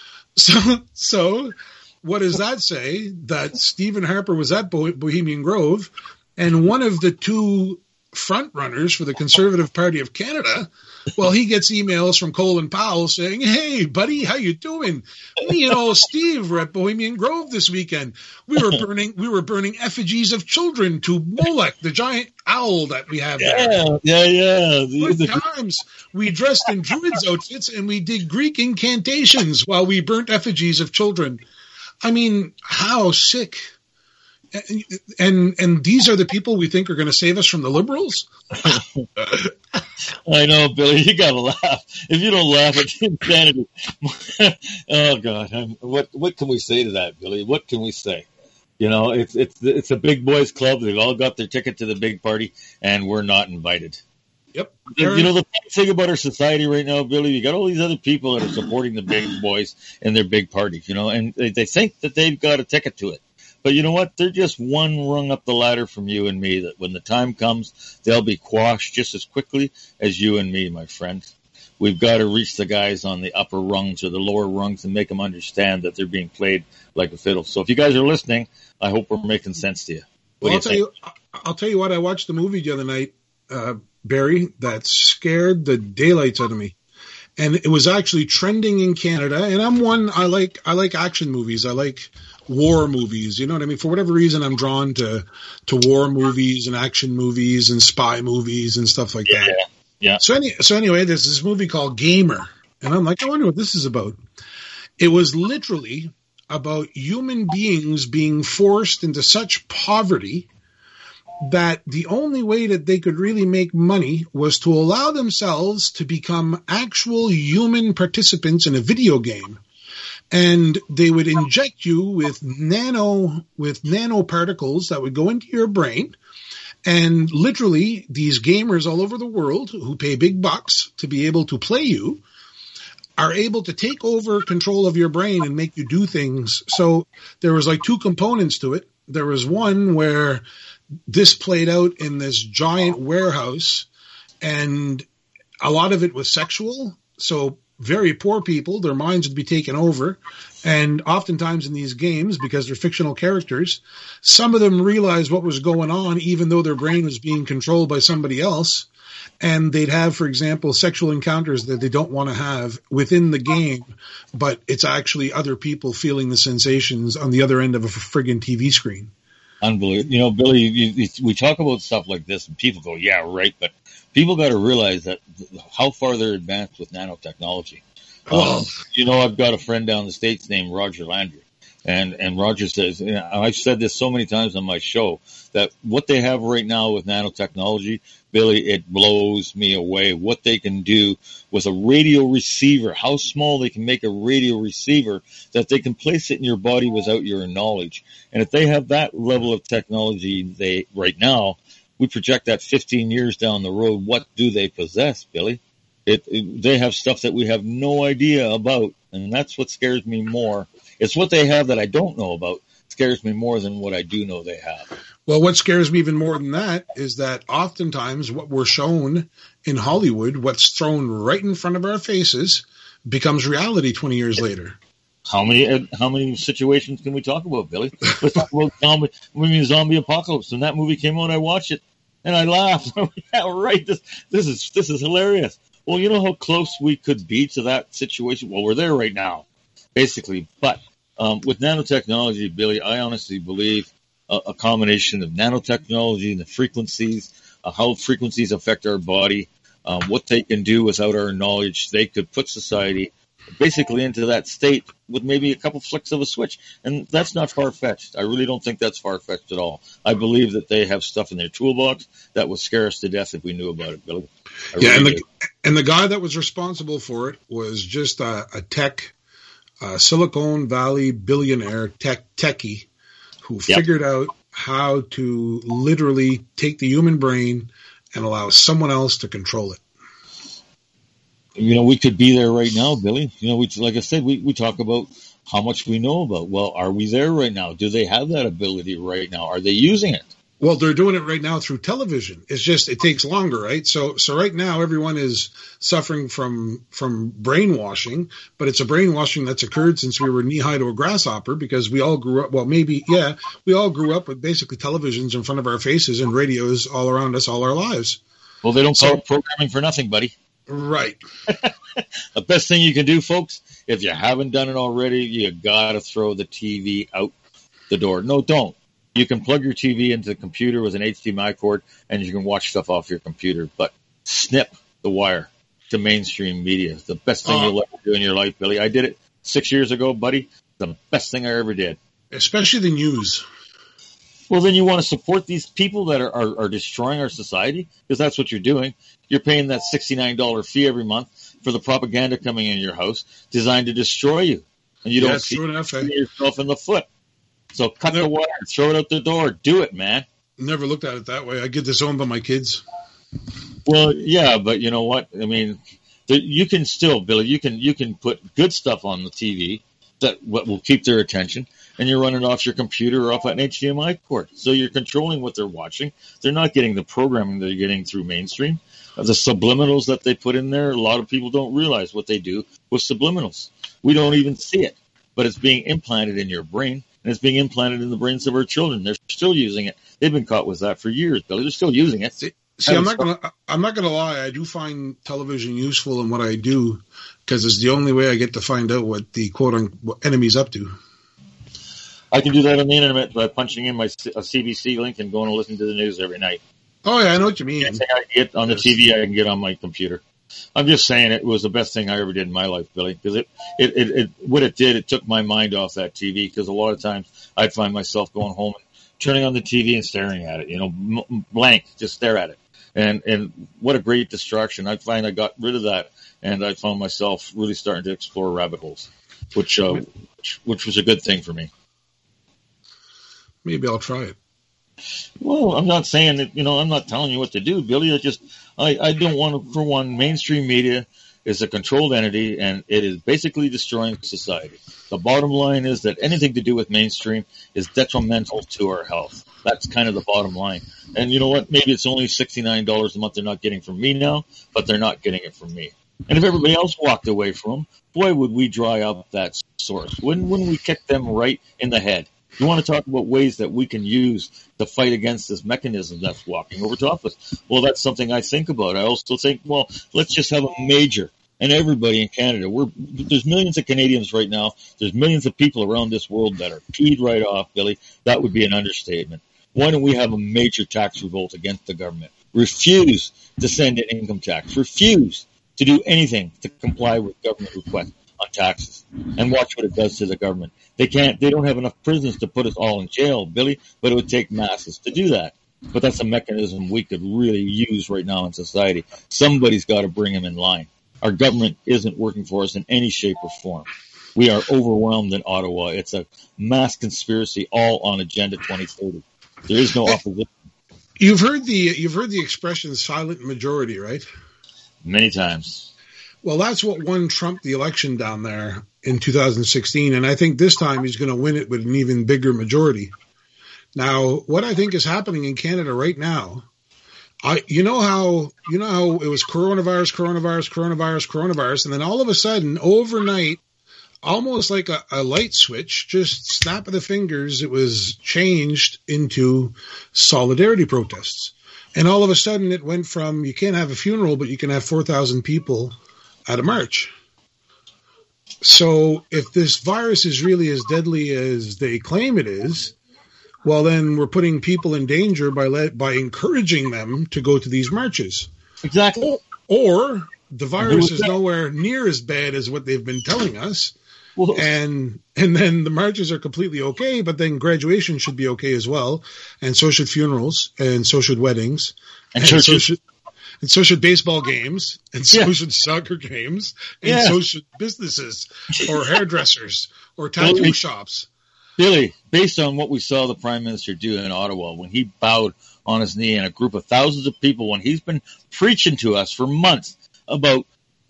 So what does that say? That Stephen Harper was at Bohemian Grove, and one of the two front runners for the Conservative Party of Canada, well, he gets emails from Colin Powell saying, "Hey, buddy, how you doing? Me and old Steve were at Bohemian Grove this weekend. We were burning effigies of children to Molech, the giant owl that we have there. Yeah. Good times. We dressed in druids' outfits and we did Greek incantations while we burnt effigies of children." I mean, how sick. And these are the people we think are going to save us from the Liberals? I know, Billy. You got to laugh. If you don't laugh at insanity, oh God, what can we say to that, Billy? What can we say? You know, it's a big boys club. They've all got their ticket to the big party, and we're not invited. Yep. You know, the thing about our society right now, Billy, you got all these other people that are supporting the big boys and their big parties, you know, and they think that they've got a ticket to it. But you know what? They're just one rung up the ladder from you and me, that when the time comes, they'll be quashed just as quickly as you and me, my friend. We've got to reach the guys on the upper rungs or the lower rungs and make them understand that they're being played like a fiddle. So if you guys are listening, I hope we're making sense to you. Well, I'll tell you what, I watched the movie the other night, Barry, that scared the daylights out of me. And it was actually trending in Canada. And I like action movies. I like war movies. You know what I mean? For whatever reason, I'm drawn to war movies and action movies and spy movies and stuff like that. Yeah. So anyway, there's this movie called Gamer. And I'm like, I wonder what this is about. It was literally about human beings being forced into such poverty that the only way that they could really make money was to allow themselves to become actual human participants in a video game. And they would inject you with nanoparticles that would go into your brain. And literally, these gamers all over the world who pay big bucks to be able to play you are able to take over control of your brain and make you do things. So there was like two components to it. There was one where this played out in this giant warehouse, and a lot of it was sexual. So very poor people, their minds would be taken over. And oftentimes in these games, because they're fictional characters, some of them realized what was going on, even though their brain was being controlled by somebody else. And they'd have, for example, sexual encounters that they don't want to have within the game, but it's actually other people feeling the sensations on the other end of a friggin' TV screen. Unbelievable. You know, Billy, we talk about stuff like this and people go, yeah, right. But people got to realize that how far they're advanced with nanotechnology. You know, I've got a friend down in the States named Roger Landry. And Roger says, you know, I've said this so many times on my show, that what they have right now with nanotechnology, Billy, it blows me away. What they can do with a radio receiver, how small they can make a radio receiver that they can place it in your body without your knowledge. And if they have that level of technology right now, we project that 15 years down the road, what do they possess, Billy? They have stuff that we have no idea about, and that's what scares me more. It's what they have that I don't know about scares me more than what I do know they have. Well, what scares me even more than that is that oftentimes what we're shown in Hollywood, what's thrown right in front of our faces, becomes reality 20 years later. How many situations can we talk about, Billy? Let's talk about zombie apocalypse. When that movie came out, I watched it and I laughed. Yeah, right. This is hilarious. Well, you know how close we could be to that situation? Well, we're there right now, basically. But with nanotechnology, Billy, I honestly believe a combination of nanotechnology and the frequencies, how frequencies affect our body, what they can do without our knowledge, they could put society basically into that state with maybe a couple flicks of a switch. And that's not far-fetched. I really don't think that's far-fetched at all. I believe that they have stuff in their toolbox that would scare us to death if we knew about it, Billy. And the guy that was responsible for it was just a tech, Silicon Valley billionaire techie who figured out how to literally take the human brain and allow someone else to control it. You know, we could be there right now, Billy. You know, like I said, we talk about how much we know about. Well, are we there right now? Do they have that ability right now? Are they using it? Well, they're doing it right now through television. It's just, it takes longer, right? So right now everyone is suffering from brainwashing, but it's a brainwashing that's occurred since we were knee high to a grasshopper, because we all grew up, we all grew up with basically televisions in front of our faces and radios all around us all our lives. Well, they don't call it programming for nothing, buddy. Right. The best thing you can do, folks, if you haven't done it already, you got to throw the TV out the door. No, don't. You can plug your TV into the computer with an HDMI cord, and you can watch stuff off your computer. But snip the wire to mainstream media. The best thing you'll ever do in your life, Billy. I did it 6 years ago, buddy. The best thing I ever did. Especially the news. Well, then you want to support these people that are destroying our society, because that's what you're doing. You're paying that $69 fee every month for the propaganda coming in your house designed to destroy you. And you don't see yourself in the foot. So cut the wire, throw it out the door. Do it, man. Never looked at it that way. I get disowned by my kids. Well, yeah, but you know what? I mean, you can still, Billy, you can put good stuff on the TV that will keep their attention, and you're running off your computer or off an HDMI cord. So you're controlling what they're watching. They're not getting the programming they're getting through mainstream. The subliminals that they put in there, a lot of people don't realize what they do with subliminals. We don't even see it, but it's being implanted in your brain, and it's being implanted in the brains of our children. They're still using it. They've been caught with that for years, Billy. They're still using it. See, I'm not gonna lie. I do find television useful in what I do, because it's the only way I get to find out what the quote-unquote enemy's up to. I can do that on the internet by punching in my CBC link and going to listen to the news every night. Oh, yeah, I know what you mean. Anything I get on the TV, I can get on my computer. I'm just saying it was the best thing I ever did in my life, Billy, because it took my mind off that TV, because a lot of times I'd find myself going home and turning on the TV and staring at it, blank, just stare at it. And what a great distraction. I find I got rid of that, and I found myself really starting to explore rabbit holes, which was a good thing for me. Maybe I'll try it. Well, I'm not saying that, I'm not telling you what to do, Billy. I don't want to, for one, mainstream media is a controlled entity, and it is basically destroying society. The bottom line is that anything to do with mainstream is detrimental to our health. That's kind of the bottom line. And you know what? Maybe it's only $69 a month they're not getting from me now, but they're not getting it from me. And if everybody else walked away from them, boy, would we dry up that source. Wouldn't we kick them right in the head? You want to talk about ways that we can use to fight against this mechanism that's walking over top of us. Well, that's something I think about. I also think, well, let's just have a major, and everybody in Canada. There's millions of Canadians right now. There's millions of people around this world that are peed right off, Billy. That would be an understatement. Why don't we have a major tax revolt against the government? Refuse to send an income tax. Refuse to do anything to comply with government requests on taxes, and watch what it does to the government. They don't have enough prisons to put us all in jail, Billy, but it would take masses to do that. But that's a mechanism we could really use right now in society. Somebody's got to bring them in line. Our government isn't working for us in any shape or form. We are overwhelmed in Ottawa. It's a mass conspiracy all on Agenda 2030. There is no opposition. You've heard the expression silent majority, right? Many times. Well, that's what won Trump the election down there in 2016, and I think this time he's going to win it with an even bigger majority. Now, what I think is happening in Canada right now, you know how it was coronavirus, and then all of a sudden, overnight, almost like a light switch, just snap of the fingers, it was changed into solidarity protests. And all of a sudden, it went from you can't have a funeral, but you can have 4,000 people at a march. So if this virus is really as deadly as they claim it is, well, then we're putting people in danger by encouraging them to go to these marches. Exactly. Or the virus is nowhere near as bad as what they've been telling us. Well, and then the marches are completely okay, but then graduation should be okay as well. And so should funerals, and so should weddings. And so should baseball games, and so should soccer games, and so should businesses or hairdressers or tattoo shops. Billy, based on what we saw the Prime Minister do in Ottawa when he bowed on his knee in a group of thousands of people, when he's been preaching to us for months about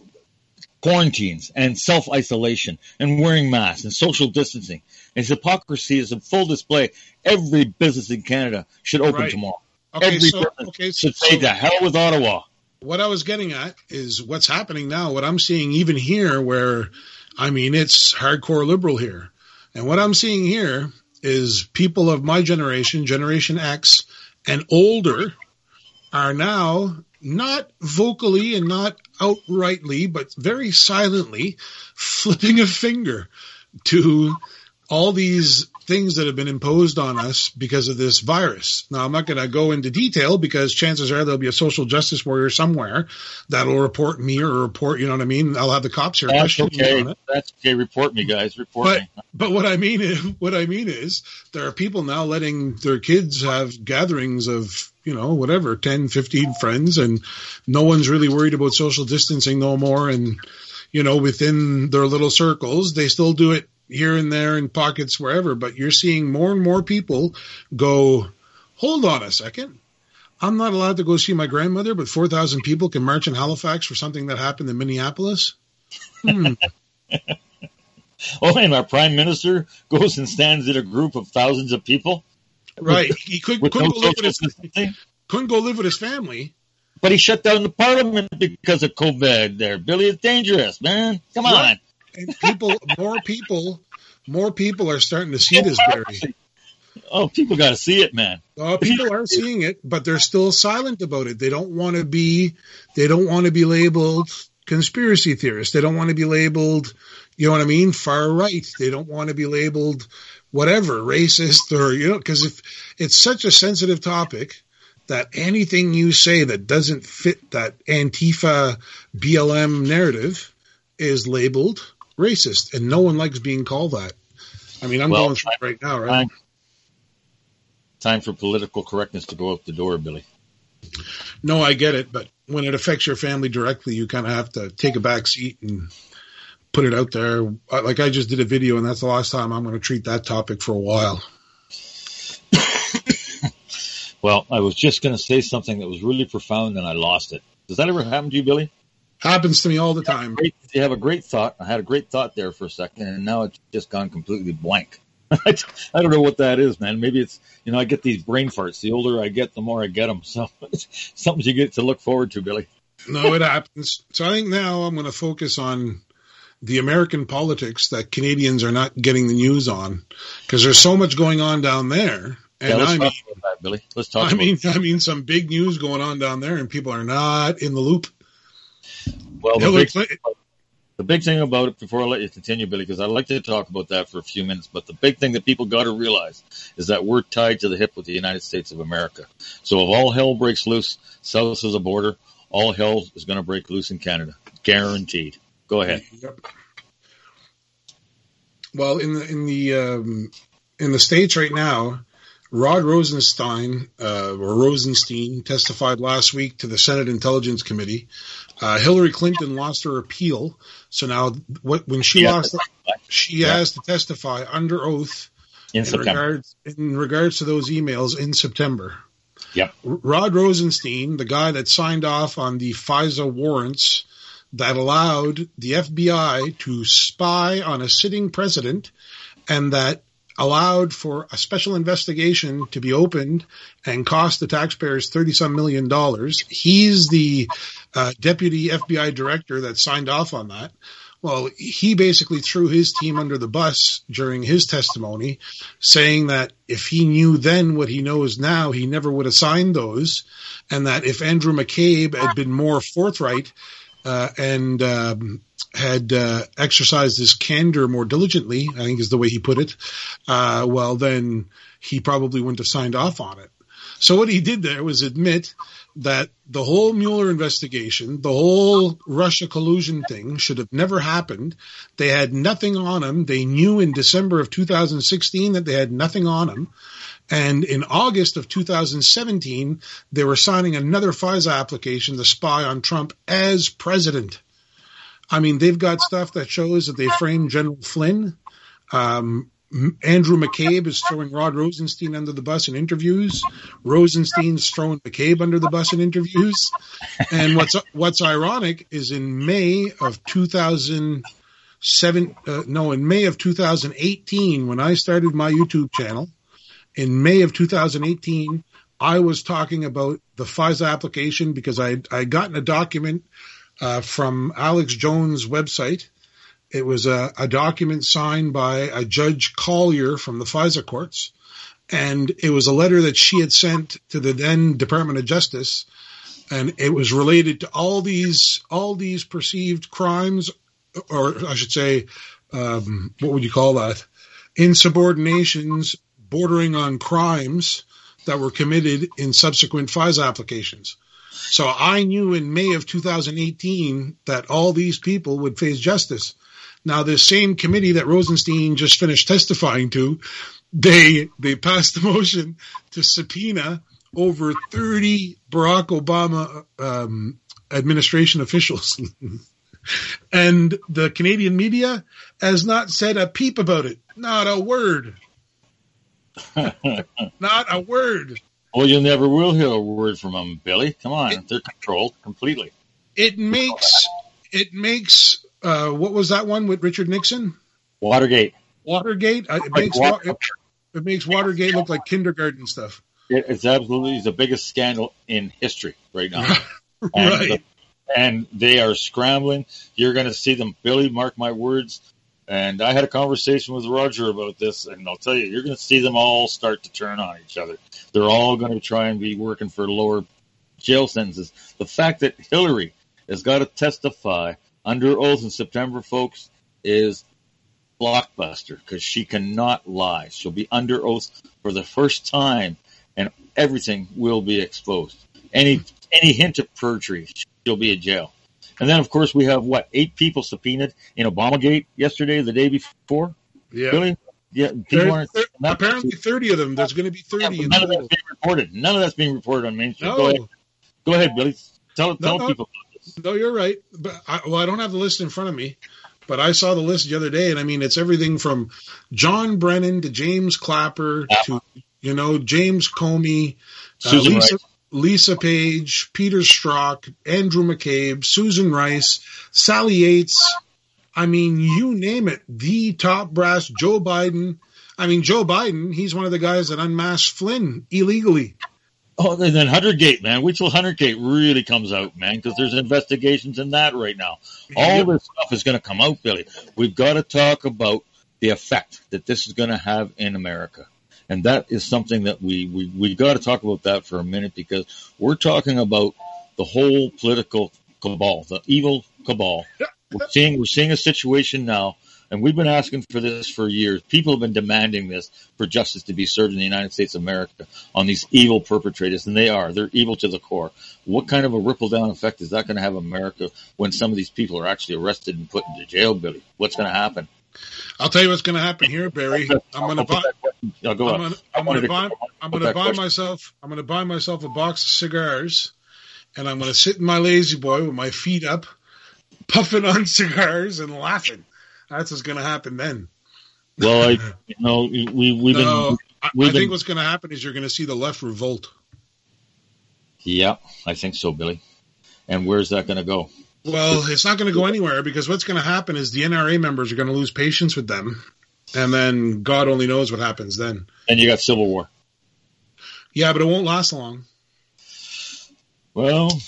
quarantines and self-isolation and wearing masks and social distancing, his hypocrisy is in full display. Every business in Canada should open tomorrow. Every business should say to hell with Ottawa. What I was getting at is what's happening now, what I'm seeing even here where, it's hardcore liberal here. And what I'm seeing here is people of my generation, Generation X, and older are now not vocally and not outrightly, but very silently flipping a finger to all these things that have been imposed on us because of this virus. Now, I'm not going to go into detail because chances are there'll be a social justice warrior somewhere that'll report me or report, you know what I mean? I'll have the cops here. That's okay. That's okay. Report me, guys. Report me. But what I mean is there are people now letting their kids have gatherings of, 10, 15 friends, and no one's really worried about social distancing no more. And, within their little circles, they still do it here and there in pockets wherever, but you're seeing more and more people go, hold on a second. I'm not allowed to go see my grandmother, but 4,000 people can march in Halifax for something that happened in Minneapolis? And our Prime Minister goes and stands in a group of thousands of people? Right. He couldn't go live with his family. But he shut down the Parliament because of COVID there. Billy, it's dangerous, man. Come on. And more people are starting to see this, Barry. Oh, people got to see it, man. People are seeing it, but they're still silent about it. They don't want to be labeled conspiracy theorists. They don't want to be labeled, far right. They don't want to be labeled whatever, racist or, because if it's such a sensitive topic that anything you say that doesn't fit that Antifa BLM narrative is labeled racist, and no one likes being called that. I'm going through it right now, right? Time for political correctness to go out the door, Billy. No, I get it, but when it affects your family directly, you kind of have to take a back seat and put it out there. Like I just did a video, and that's the last time I'm going to treat that topic for a while. Well, I was just going to say something that was really profound, and I lost it. Does that ever happen to you, Billy? Happens to me all the time. You have a great thought. I had a great thought there for a second, and now it's just gone completely blank. I don't know what that is, man. Maybe it's, I get these brain farts. The older I get, the more I get them. So it's something you get to look forward to, Billy. No, it happens. So I think now I'm going to focus on the American politics that Canadians are not getting the news on, because there's so much going on down there. And let's talk about that, Billy. Let's talk about that. Some big news going on down there, and people are not in the loop. Well, the big thing about it, before I let you continue, Billy, because I'd like to talk about that for a few minutes, but the big thing that people got to realize is that we're tied to the hip with the United States of America. So if all hell breaks loose south of the border, all hell is going to break loose in Canada. Guaranteed. Go ahead. Yep. Well, in the States right now, Rod Rosenstein testified last week to the Senate Intelligence Committee. Hillary Clinton lost her appeal, so now when she lost, she has to testify under oath in regards to those emails in September. Yep. Rod Rosenstein, the guy that signed off on the FISA warrants that allowed the FBI to spy on a sitting president, and that allowed for a special investigation to be opened and cost the taxpayers $30-some million. He's the deputy FBI director that signed off on that. Well, he basically threw his team under the bus during his testimony, saying that if he knew then what he knows now, he never would have signed those, and that if Andrew McCabe had been more forthright and had exercised his candor more diligently, I think is the way he put it, well, then he probably wouldn't have signed off on it. So what he did there was admit that the whole Mueller investigation, the whole Russia collusion thing should have never happened. They had nothing on him. They knew in December of 2016 that they had nothing on him. And in August of 2017, they were signing another FISA application to spy on Trump as president. I mean, they've got stuff that shows that they framed General Flynn. Andrew McCabe is throwing Rod Rosenstein under the bus in interviews. Rosenstein's throwing McCabe under the bus in interviews. And what's ironic is in May of 2018, when I started my YouTube channel, in May of 2018, I was talking about the FISA application because I gotten a document from Alex Jones' website. It was a document signed by a Judge Collier from the FISA courts, and it was a letter that she had sent to the then Department of Justice, and it was related to all these perceived crimes, or I should say, what would you call that? Insubordinations bordering on crimes that were committed in subsequent FISA applications. So I knew in May of 2018 that all these people would face justice. Now, this same committee that Rosenstein just finished testifying to, they passed a motion to subpoena over 30 Barack Obama administration officials. And the Canadian media has not said a peep about it. Not a word. Not a word. Well, you never will hear a word from them, Billy. Come on. They're controlled completely. It makes what was that one with Richard Nixon? Watergate. It makes Watergate look like kindergarten stuff. It's absolutely the biggest scandal in history right now. Right. And they are scrambling. You're going to see them, Billy, mark my words. And I had a conversation with Roger about this, and I'll tell you, you're going to see them all start to turn on each other. They're all going to try and be working for lower jail sentences. The fact that Hillary has got to testify under oath in September, folks, is blockbuster because she cannot lie. She'll be under oath for the first time, and everything will be exposed. Any hint of perjury, she'll be in jail. And then, of course, we have, 8 people subpoenaed in Obamagate yesterday, the day before? Yeah. Really? Yeah. Apparently 30 of them. There's going to be 30 in none total. of that's being reported. None of that's being reported on Main Street. No. Go ahead, Billy. Tell people. No, you're right. But I don't have the list in front of me, but I saw the list the other day, and I mean, it's everything from John Brennan to James Clapper to, James Comey, Lisa Page, Peter Strzok, Andrew McCabe, Susan Rice, Sally Yates. I mean, you name it. The top brass, Joe Biden. I mean, Joe Biden, he's one of the guys that unmasked Flynn illegally. Oh, and then Huntergate, man. Wait till Huntergate really comes out, man, because there's investigations in that right now. All this stuff is going to come out, Billy. We've got to talk about the effect that this is going to have in America. And that is something that we got to talk about that for a minute, because we're talking about the whole political cabal, the evil cabal. We're seeing a situation now, and we've been asking for this for years. People have been demanding this for justice to be served in the United States of America on these evil perpetrators, and they're evil to the core. What kind of a ripple-down effect is that going to have in America when some of these people are actually arrested and put into jail, Billy? What's going to happen? I'll tell you what's going to happen here, Barry. I'm going to buy myself a box of cigars, and I'm going to sit in my lazy boy with my feet up, puffing on cigars and laughing. That's what's going to happen then. Well, I think what's going to happen is you're going to see the left revolt. Yeah, I think so, Billy. And where's that going to go? Well, it's not going to go anywhere, because what's going to happen is the NRA members are going to lose patience with them, And then God only knows what happens then. And you got civil war. Yeah, but it won't last long. Well,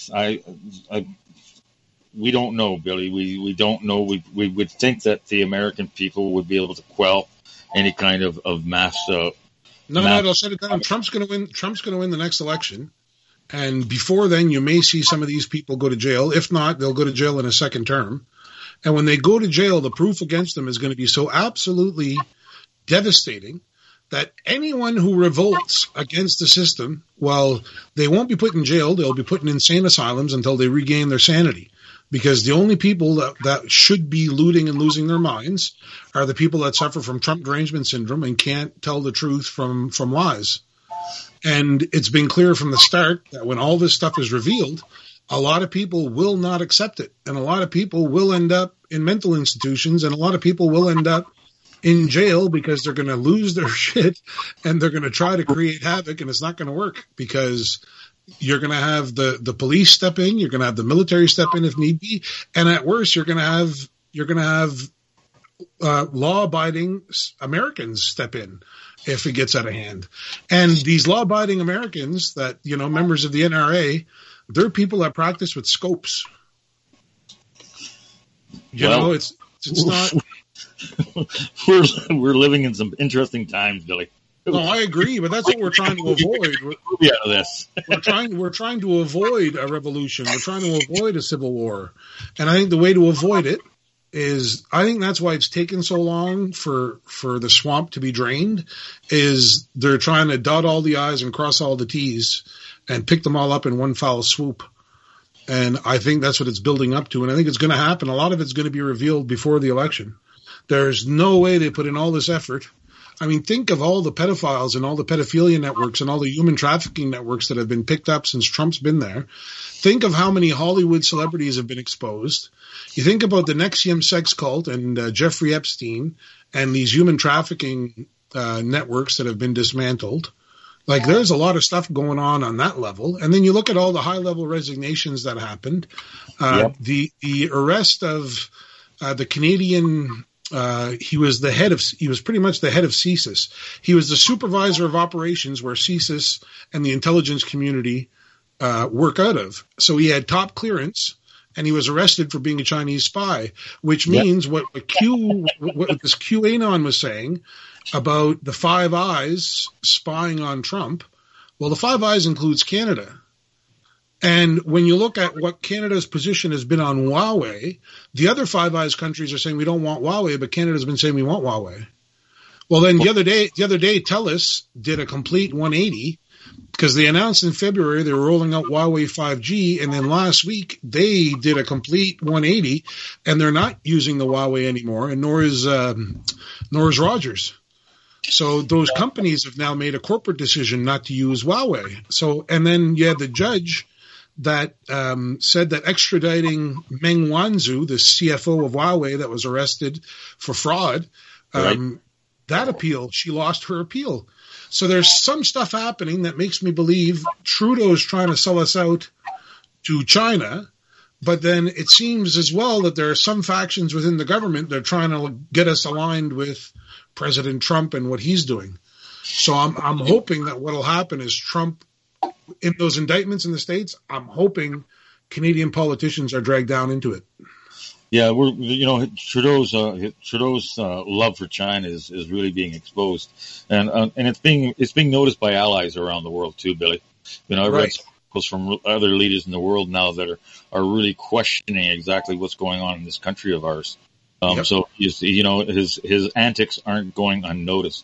we don't know, Billy. We don't know. We would think that the American people would be able to quell any kind of mass. No, they'll shut it down. Trump's going to win. Trump's going to win the next election, and before then, you may see some of these people go to jail. If not, they'll go to jail in a second term. And when they go to jail, the proof against them is going to be so absolutely devastating that anyone who revolts against the system, well, they won't be put in jail. They'll be put in insane asylums until they regain their sanity. Because the only people that should be looting and losing their minds are the people that suffer from Trump derangement syndrome and can't tell the truth from lies. And it's been clear from the start that when all this stuff is revealed, a lot of people will not accept it. And a lot of people will end up in mental institutions, and a lot of people will end up in jail because they're going to lose their shit and they're going to try to create havoc, and it's not going to work because you're going to have the police step in, you're going to have the military step in if need be, and at worst, you're going to have law-abiding Americans step in if it gets out of hand. And these law-abiding Americans that, members of the NRA, they're people that practice with scopes. It's not. We're living in some interesting times, Billy. No, I agree, but that's what we're trying to avoid. Out of this. We're trying to avoid a revolution. We're trying to avoid a civil war, and I think the way to avoid it is, I think that's why it's taken so long for the swamp to be drained. Is they're trying to dot all the I's and cross all the T's and pick them all up in one foul swoop. And I think that's what it's building up to, and I think it's going to happen. A lot of it's going to be revealed before the election. There's no way they put in all this effort. I mean, think of all the pedophiles and all the pedophilia networks and all the human trafficking networks that have been picked up since Trump's been there. Think of how many Hollywood celebrities have been exposed. You think about the NXIVM sex cult and Jeffrey Epstein and these human trafficking networks that have been dismantled. Like, there's a lot of stuff going on that level. And then you look at all the high-level resignations that happened. Yep. The arrest of the Canadian... he was pretty much the head of CSIS. He was the supervisor of operations where CSIS and the intelligence community work out of. So he had top clearance, and he was arrested for being a Chinese spy, which means what this QAnon was saying about the Five Eyes spying on Trump. Well, the Five Eyes includes Canada. And when you look at what Canada's position has been on Huawei, the other Five Eyes countries are saying we don't want Huawei, but Canada's been saying we want Huawei. Well, then the other day, TELUS did a complete 180 because they announced in February they were rolling out Huawei 5G, and then last week they did a complete 180, and they're not using the Huawei anymore, and nor is Rogers. So those companies have now made a corporate decision not to use Huawei. So, and then you had the judge that said that extraditing Meng Wanzhou, the CFO of Huawei that was arrested for fraud, that appeal, she lost her appeal. So there's some stuff happening that makes me believe Trudeau's trying to sell us out to China, but then it seems as well that there are some factions within the government that are trying to get us aligned with President Trump and what he's doing. So I'm hoping that what'll happen is Trump, in those indictments in the States, I'm hoping Canadian politicians are dragged down into it. Yeah, Trudeau's love for China is really being exposed, and it's being noticed by allies around the world too, Billy. I read articles from other leaders in the world now that are really questioning exactly what's going on in this country of ours. So his antics aren't going unnoticed.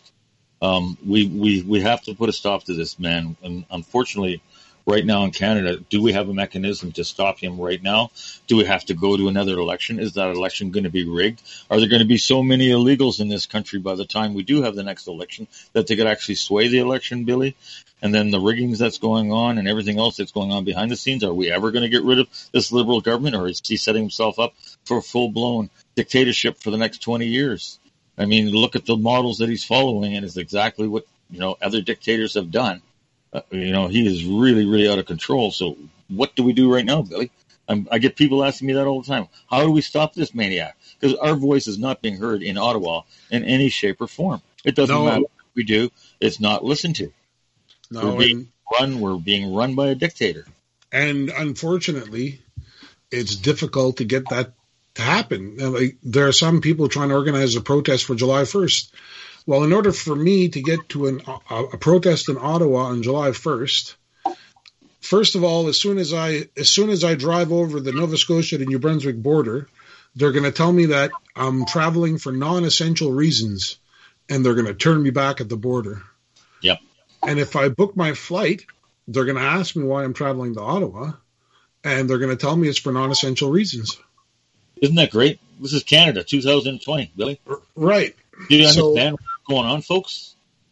We have to put a stop to this man. And unfortunately, right now in Canada, do we have a mechanism to stop him right now? Do we have to go to another election? Is that election going to be rigged? Are there going to be so many illegals in this country by the time we do have the next election that they could actually sway the election, Billy? And then the riggings that's going on and everything else that's going on behind the scenes, are we ever going to get rid of this Liberal government, or is he setting himself up for a full-blown dictatorship for the next 20 years? I mean, look at the models that he's following, and it's exactly what, other dictators have done. He is really, really out of control. So what do we do right now, Billy? I get people asking me that all the time. How do we stop this maniac? because our voice is not being heard in Ottawa in any shape or form. It doesn't matter what we do; it's not listened to. No, We're being run by a dictator, and unfortunately, it's difficult to get that to happen. Like, there are some people trying to organize a protest for July 1st. Well, in order for me to get to a protest in Ottawa on July 1st, first of all, as soon as I drive over the Nova Scotia to New Brunswick border, they're going to tell me that I'm traveling for non-essential reasons, and they're going to turn me back at the border. Yep. And if I book my flight, they're going to ask me why I'm traveling to Ottawa, and they're going to tell me it's for non-essential reasons. Isn't that great? This is Canada, 2020, Billy. Right. Do you understand what's going on, folks?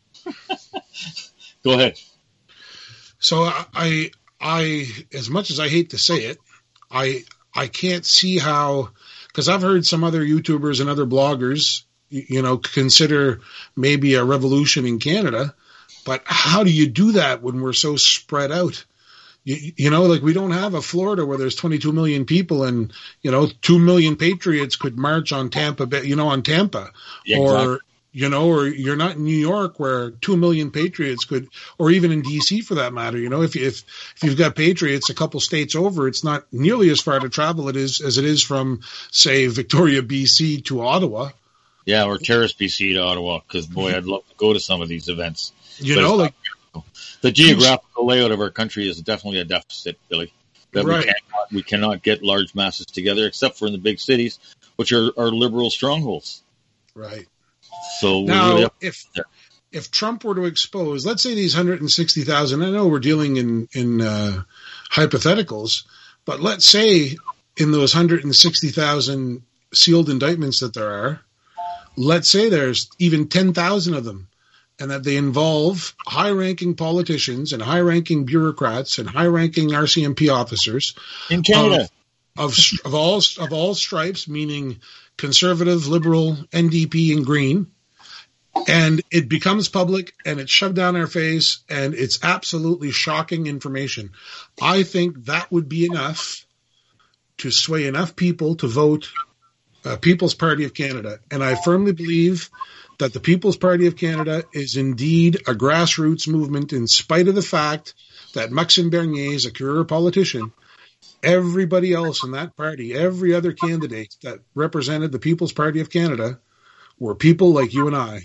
Go ahead. So I, as much as I hate to say it, I can't see how, because I've heard some other YouTubers and other bloggers, consider maybe a revolution in Canada, but how do you do that when we're so spread out? Like we don't have a Florida where there's 22 million people and, 2 million patriots could march on Tampa Bay, on Tampa. Yeah, or, or you're not in New York where 2 million patriots could, or even in DC for that matter. If you've got patriots a couple states over, it's not nearly as far to travel as it is from, say, Victoria, BC to Ottawa. Yeah, or Terrace, BC to Ottawa, because, boy, I'd love to go to some of these events. The geographical layout of our country is definitely a deficit, Billy. Right. We cannot get large masses together, except for in the big cities, which are liberal strongholds. Right. So now, really if Trump were to expose, let's say these 160,000, I know we're dealing in hypotheticals, but let's say in those 160,000 sealed indictments that there are, let's say there's even 10,000 of them, and that they involve high-ranking politicians and high-ranking bureaucrats and high-ranking RCMP officers in Canada of all stripes, meaning conservative, liberal, NDP, and Green, and it becomes public and it's shoved down our face and it's absolutely shocking information. I think that would be enough to sway enough people to vote People's Party of Canada, and I firmly believe that the People's Party of Canada is indeed a grassroots movement in spite of the fact that Maxime Bernier is a career politician. Everybody else in that party, every other candidate that represented the People's Party of Canada were people like you and I.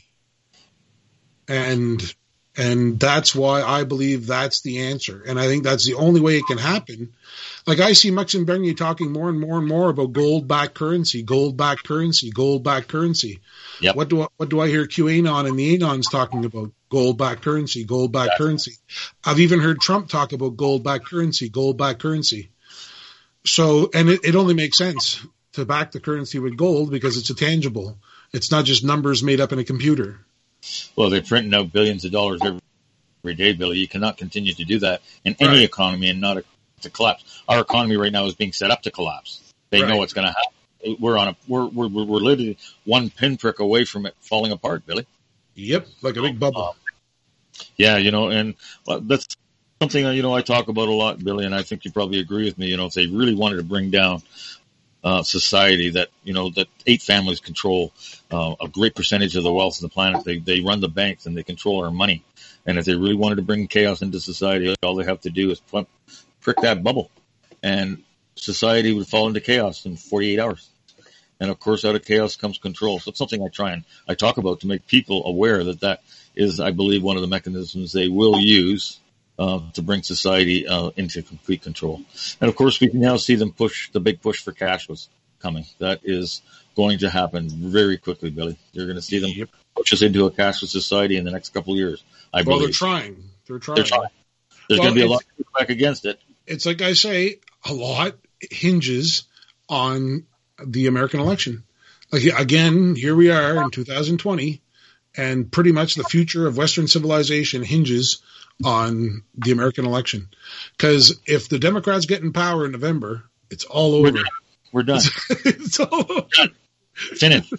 And that's why I believe that's the answer. And I think that's the only way it can happen. Like I see Maxime Bernier talking more and more and more about gold-backed currency, gold-backed currency, gold-backed currency. Yep. What do I hear QAnon and the Anons talking about? Gold-backed currency, gold-backed currency. I've even heard Trump talk about gold-backed currency, gold-backed currency. So, and it only makes sense to back the currency with gold because it's a tangible. It's not just numbers made up in a computer. Well, they're printing out billions of dollars every day, Billy. You cannot continue to do that in any economy and not to collapse. Our economy right now is being set up to collapse. They know what's going to happen. We're literally one pinprick away from it falling apart, Billy. Yep, like a big bubble. Yeah, and that's something I talk about a lot, Billy, and I think you probably agree with me. If they really wanted to bring down society that 8 families control a great percentage of the wealth of the planet. They run the banks and they control our money. And if they really wanted to bring chaos into society, all they have to do is prick that bubble, and society would fall into chaos in 48 hours. And of course, out of chaos comes control. So it's something I talk about to make people aware that is, I believe, one of the mechanisms they will use to bring society into complete control. And of course, we can now see them the big push for cashless coming. That is going to happen very quickly, Billy. You're going to see them push us into a cashless society in the next couple of years, I believe. Well, they're trying. There's going to be a lot of pushback against it. It's like I say, a lot hinges on the American election. Like, again, here we are in 2020, and pretty much the future of Western civilization hinges on the American election. Because if the Democrats get in power in November, it's all over. We're done. It's all over. Finished.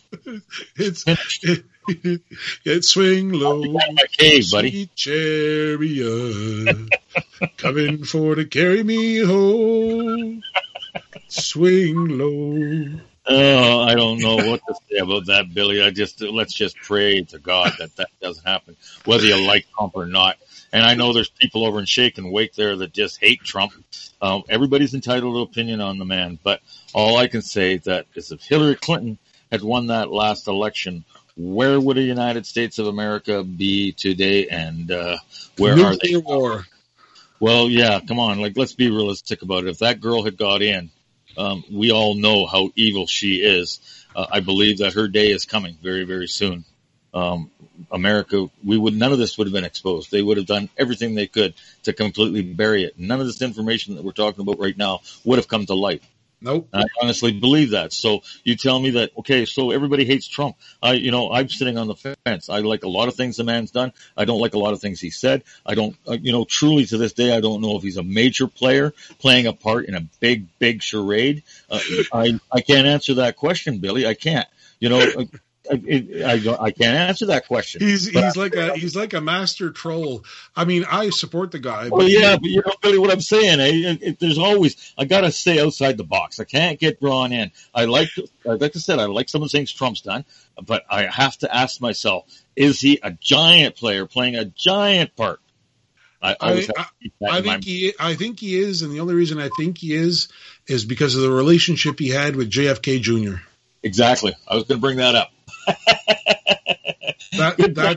It's swing low, my cave, buddy. Chariot coming for to carry me home. Swing low, Oh, I don't know what to say about that, Billy. Let's just pray to God that doesn't happen, whether you like Trump or not. And I know there's people over in Shake and Wake there that just hate Trump. Everybody's entitled to opinion on the man, but all I can say that is if Hillary Clinton had won that last election, where would the United States of America be today? And where are they? War. Well, yeah, come on. Let's be realistic about it. If that girl had got in, we all know how evil she is. I believe that her day is coming very, very soon. America, none of this would have been exposed. They would have done everything they could to completely bury it. None of this information that we're talking about right now would have come to light. Nope. I honestly believe that. So you tell me that, okay, so everybody hates Trump. I'm sitting on the fence. I like a lot of things the man's done. I don't like a lot of things he said. I don't, truly to this day, I don't know if he's a major player playing a part in a big, big charade. I can't answer that question, Billy. I can't. I can't answer that question. He's like a master troll. I mean, I support the guy. Well, yeah, but Billy, what I'm saying, there's always I gotta stay outside the box. I can't get drawn in. Like I said, I like some of the things Trump's done, but I have to ask myself: is he a giant player playing a giant part? I think he is, and the only reason I think he is because of the relationship he had with JFK Jr. Exactly. I was going to bring that up. That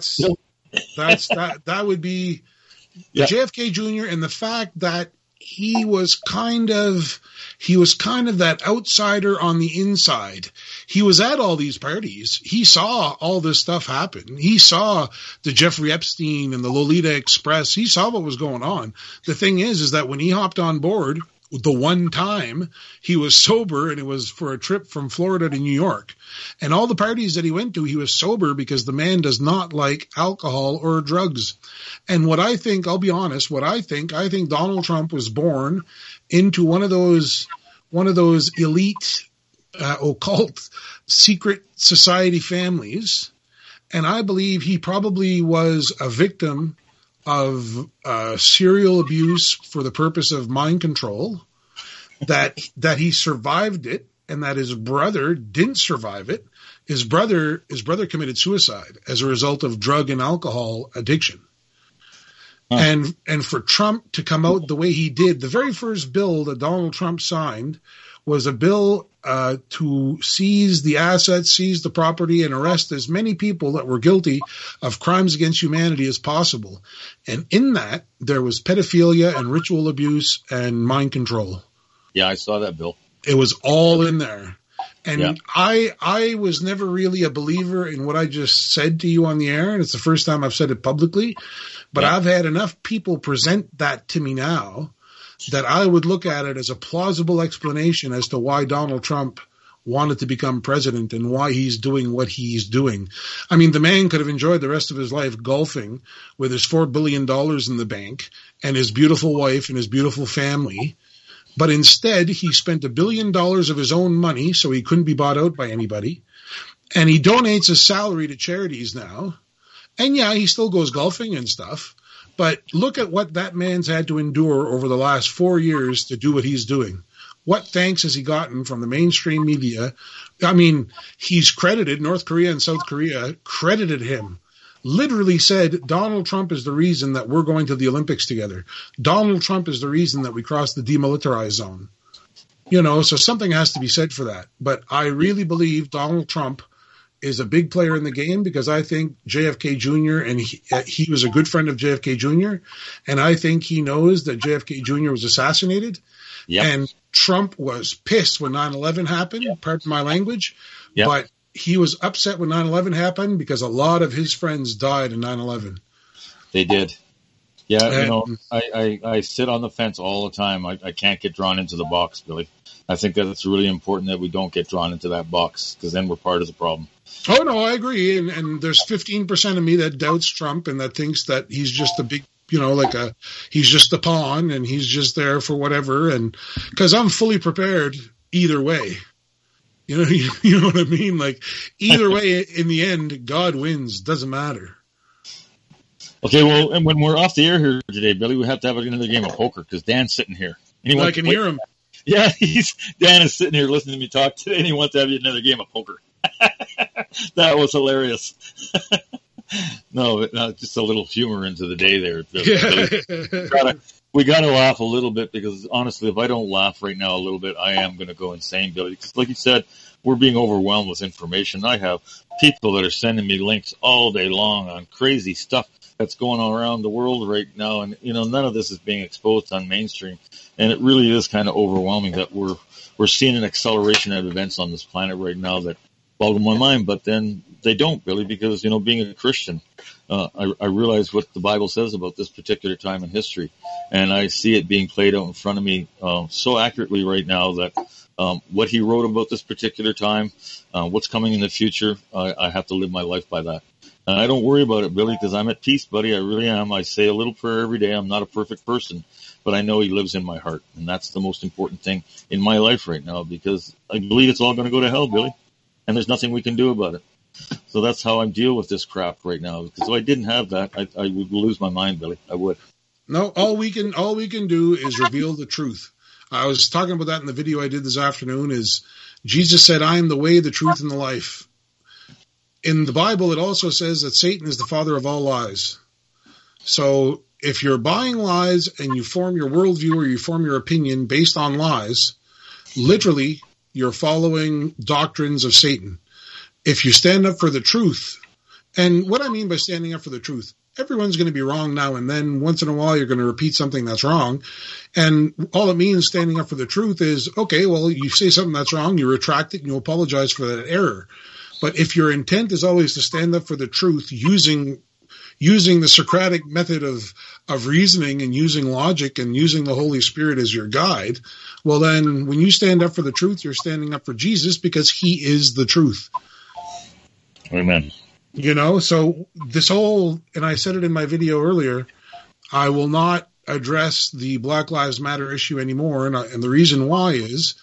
would be JFK Jr. and the fact that he was kind of that outsider on the inside. He was at all these parties. He saw all this stuff happen. He saw the Jeffrey Epstein and the Lolita Express. He saw what was going on. The thing is that when he hopped on board, the one time he was sober, and it was for a trip from Florida to New York, and all the parties that he went to, he was sober because the man does not like alcohol or drugs. And what I think, I'll be honest, I think Donald Trump was born into one of those elite, occult, secret society families. And I believe he probably was a victim of serial abuse for the purpose of mind control, that he survived it, and that his brother didn't survive it. His brother committed suicide as a result of drug and alcohol addiction. Huh. And for Trump to come out the way he did, the very first bill that Donald Trump signed was a bill to seize the assets, seize the property, and arrest as many people that were guilty of crimes against humanity as possible. And in that, there was pedophilia and ritual abuse and mind control. Yeah, I saw that bill. It was all in there. And I was never really a believer in what I just said to you on the air, and it's the first time I've said it publicly. But I've had enough people present that to me now that I would look at it as a plausible explanation as to why Donald Trump wanted to become president and why he's doing what he's doing. I mean, the man could have enjoyed the rest of his life golfing with his $4 billion in the bank and his beautiful wife and his beautiful family. But instead, he spent $1 billion of his own money, so he couldn't be bought out by anybody. And he donates his salary to charities now. And yeah, he still goes golfing and stuff. But look at what that man's had to endure over the last 4 years to do what he's doing. What thanks has he gotten from the mainstream media? I mean, he's credited, North Korea and South Korea credited him. Literally said, Donald Trump is the reason that we're going to the Olympics together. Donald Trump is the reason that we crossed the demilitarized zone. So something has to be said for that. But I really believe Donald Trump is a big player in the game because I think JFK Jr. and he was a good friend of JFK Jr. And I think he knows that JFK Jr. was assassinated. Yep. And Trump was pissed when 9/11 happened, pardon my language. Yep. But he was upset when 9/11 happened because a lot of his friends died in 9/11. They did. Yeah, I sit on the fence all the time. I can't get drawn into the box, Billy. I think that it's really important that we don't get drawn into that box because then we're part of the problem. Oh, no, I agree. And there's 15% of me that doubts Trump and that thinks that he's just a big, he's just a pawn and he's just there for whatever. And because I'm fully prepared either way. You know what I mean? Like either way, in the end, God wins. Doesn't matter. Okay, well, and when we're off the air here today, Billy, we have to have another game of poker because Dan's sitting here. I can hear him. Yeah, Dan is sitting here listening to me talk today, and he wants to have another game of poker. That was hilarious. No, just a little humor into the day there. We got to laugh a little bit, because honestly, if I don't laugh right now a little bit, I am going to go insane, Billy. Because like you said, we're being overwhelmed with information. I have people that are sending me links all day long on crazy stuff that's going on around the world right now. And, none of this is being exposed on mainstream. And it really is kind of overwhelming that we're seeing an acceleration of events on this planet right now that boggle my mind. But then they don't, Billy, because, being a Christian, I realize what the Bible says about this particular time in history. And I see it being played out in front of me so accurately right now that what he wrote about this particular time, what's coming in the future, I have to live my life by that. And I don't worry about it, Billy, because I'm at peace, buddy. I really am. I say a little prayer every day. I'm not a perfect person, but I know he lives in my heart. And that's the most important thing in my life right now, because I believe it's all going to go to hell, Billy. And there's nothing we can do about it. So that's how I deal with this crap right now. Because if I didn't have that, I would lose my mind, Billy. I would. No, all we can do is reveal the truth. I was talking about that in the video I did this afternoon. Is Jesus said, "I am the way, the truth, and the life." In the Bible, it also says that Satan is the father of all lies. So if you're buying lies and you form your worldview or you form your opinion based on lies, literally you're following doctrines of Satan. If you stand up for the truth, and what I mean by standing up for the truth, everyone's going to be wrong now and then. Once in a while, you're going to repeat something that's wrong. And all it means standing up for the truth is, okay, well, you say something that's wrong, you retract it, and you apologize for that error. But if your intent is always to stand up for the truth using the Socratic method of reasoning and using logic and using the Holy Spirit as your guide, well, then when you stand up for the truth, you're standing up for Jesus, because he is the truth. Amen. So this whole, and I said it in my video earlier, I will not address the Black Lives Matter issue anymore. And the reason why is,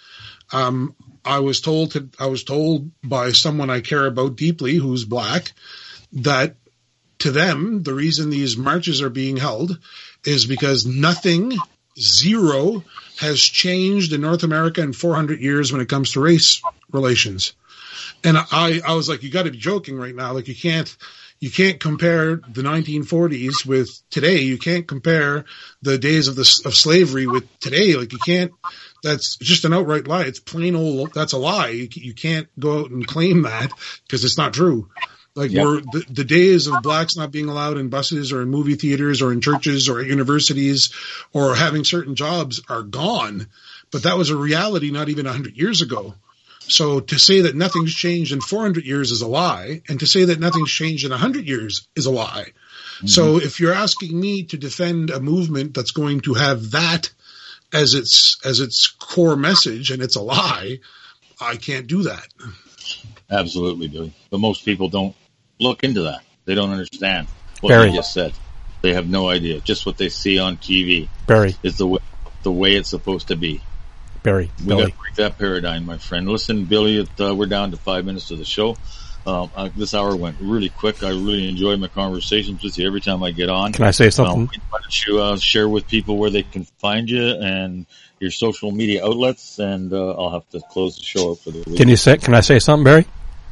I was told by someone I care about deeply, who's black, that to them, the reason these marches are being held is because zero has changed in North America in 400 years when it comes to race relations. And I was like, you got to be joking right now. Like, you can't compare the 1940s with today. You can't compare the days of slavery with today. Like, you can't. That's just an outright lie. It's plain old. That's a lie. You can't go out and claim that, because it's not true. Like, yep. The days of blacks not being allowed in buses or in movie theaters or in churches or at universities or having certain jobs are gone. But that was a reality not even 100 years ago. So to say that nothing's changed in 400 years is a lie, and to say that nothing's changed in 100 years is a lie. Mm-hmm. So if you're asking me to defend a movement that's going to have that as its core message, and it's a lie, I can't do that. Absolutely, Billy. But most people don't look into that. They don't understand what Barry. You just said. They have no idea. Just what they see on TV Barry. is the way it's supposed to be. Barry. We got to break that paradigm, my friend. Listen, Billy, we're down to 5 minutes of the show. This hour went really quick. I really enjoy my conversations with you every time I get on. Can I say something? Why don't you share with people where they can find you and your social media outlets, and I'll have to close the show up for the week. Can I say something, Barry?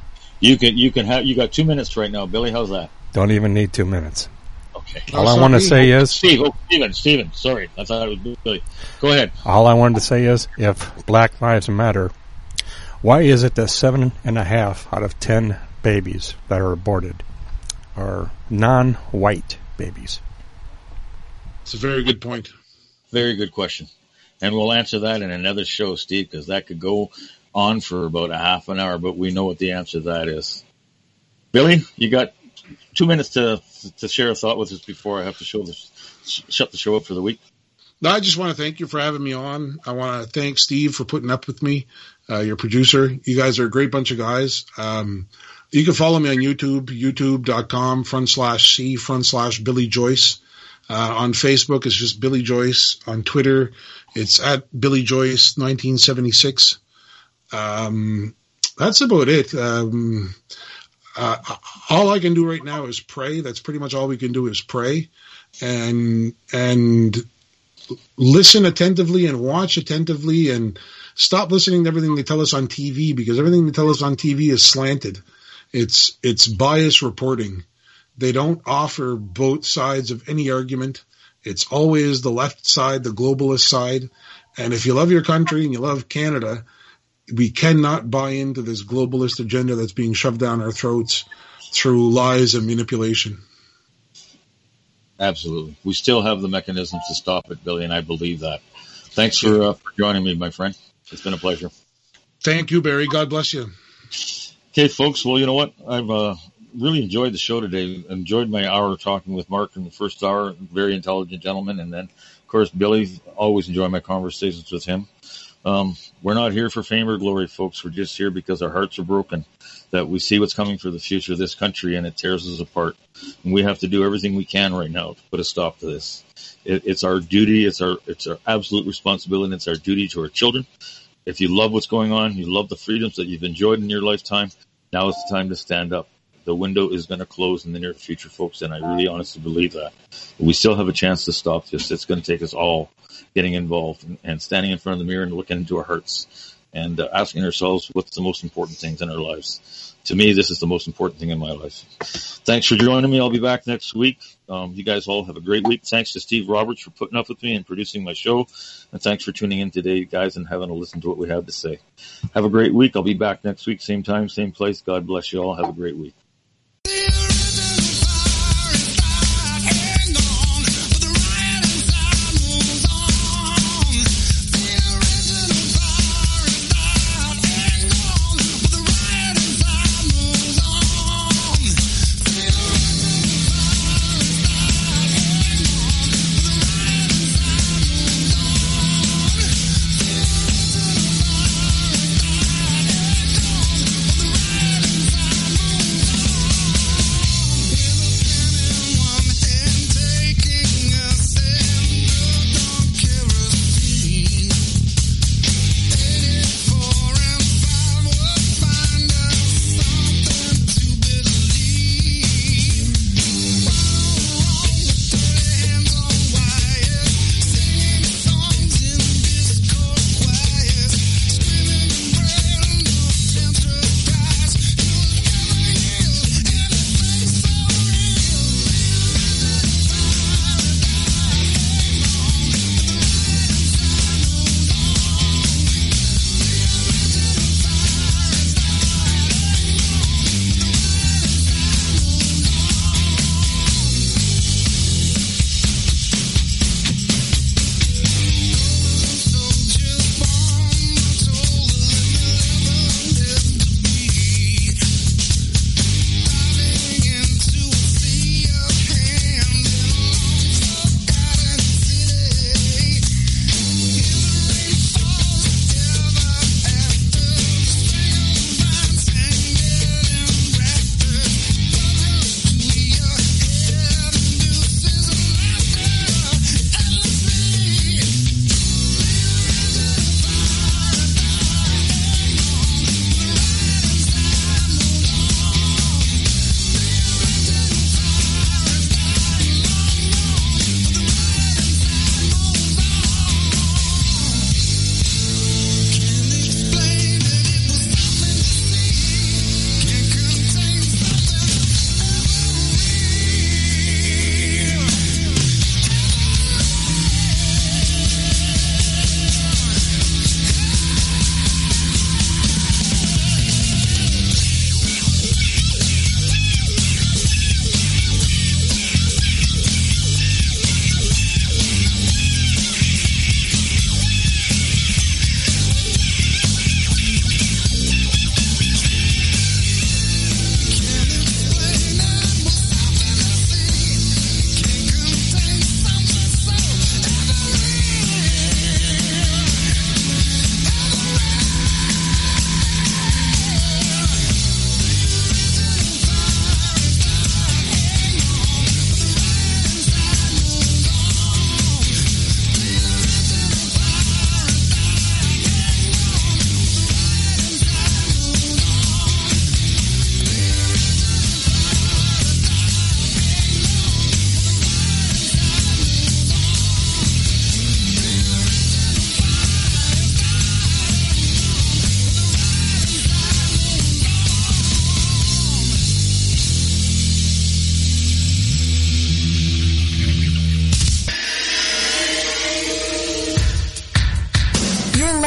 You got 2 minutes right now, Billy. How's that? Don't even need 2 minutes. Okay. All I want to say is... Steven, sorry. I thought it was Billy. Go ahead. All I wanted to say is, if Black Lives Matter, why is it that 7.5 out of 10 babies that are aborted are non-white babies? It's a very good point. Very good question. And we'll answer that in another show, Steve, because that could go on for about a half an hour, but we know what the answer to that is. Billy, you got 2 minutes to share a thought with us before I have to shut the show up for the week. No, I just want to thank you for having me on. I want to thank Steve for putting up with me, your producer. You guys are a great bunch of guys. You can follow me on YouTube, youtube.com/C/Billy Joyce. On Facebook, it's just Billy Joyce. On Twitter, it's at Billy Joyce 1976. That's about it. All I can do right now is pray. That's pretty much all we can do is pray. And listen attentively and watch attentively, and stop listening to everything they tell us on TV, because everything they tell us on TV is slanted. It's bias reporting. They don't offer both sides of any argument. It's always the left side, the globalist side. And if you love your country and you love Canada, we cannot buy into this globalist agenda that's being shoved down our throats through lies and manipulation. Absolutely. We still have the mechanisms to stop it, Billy, and I believe that. Thanks for joining me, my friend. It's been a pleasure. Thank you, Barry. God bless you. Okay, folks. Well, you know what? I've really enjoyed the show today. Enjoyed my hour talking with Mark in the first hour. Very intelligent gentleman. And then, of course, Billy. Always enjoy my conversations with him. We're not here for fame or glory, folks. We're just here because our hearts are broken, that we see what's coming for the future of this country, and it tears us apart. And we have to do everything we can right now to put a stop to this. It's our duty. It's our absolute responsibility. And it's our duty to our children. If you love what's going on, you love the freedoms that you've enjoyed in your lifetime, now is the time to stand up. The window is going to close in the near future, folks, and I really honestly believe that. But we still have a chance to stop this. It's going to take us all getting involved and standing in front of the mirror and looking into our hearts and asking ourselves what's the most important things in our lives. To me, this is the most important thing in my life. Thanks for joining me. I'll be back next week. You guys all have a great week. Thanks to Steve Roberts for putting up with me and producing my show. And thanks for tuning in today, guys, and having a listen to what we have to say. Have a great week. I'll be back next week, same time, same place. God bless you all. Have a great week.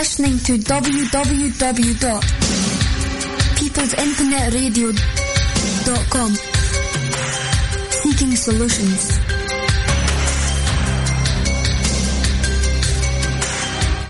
listening to www.peoplesinternetradio.com. Seeking solutions.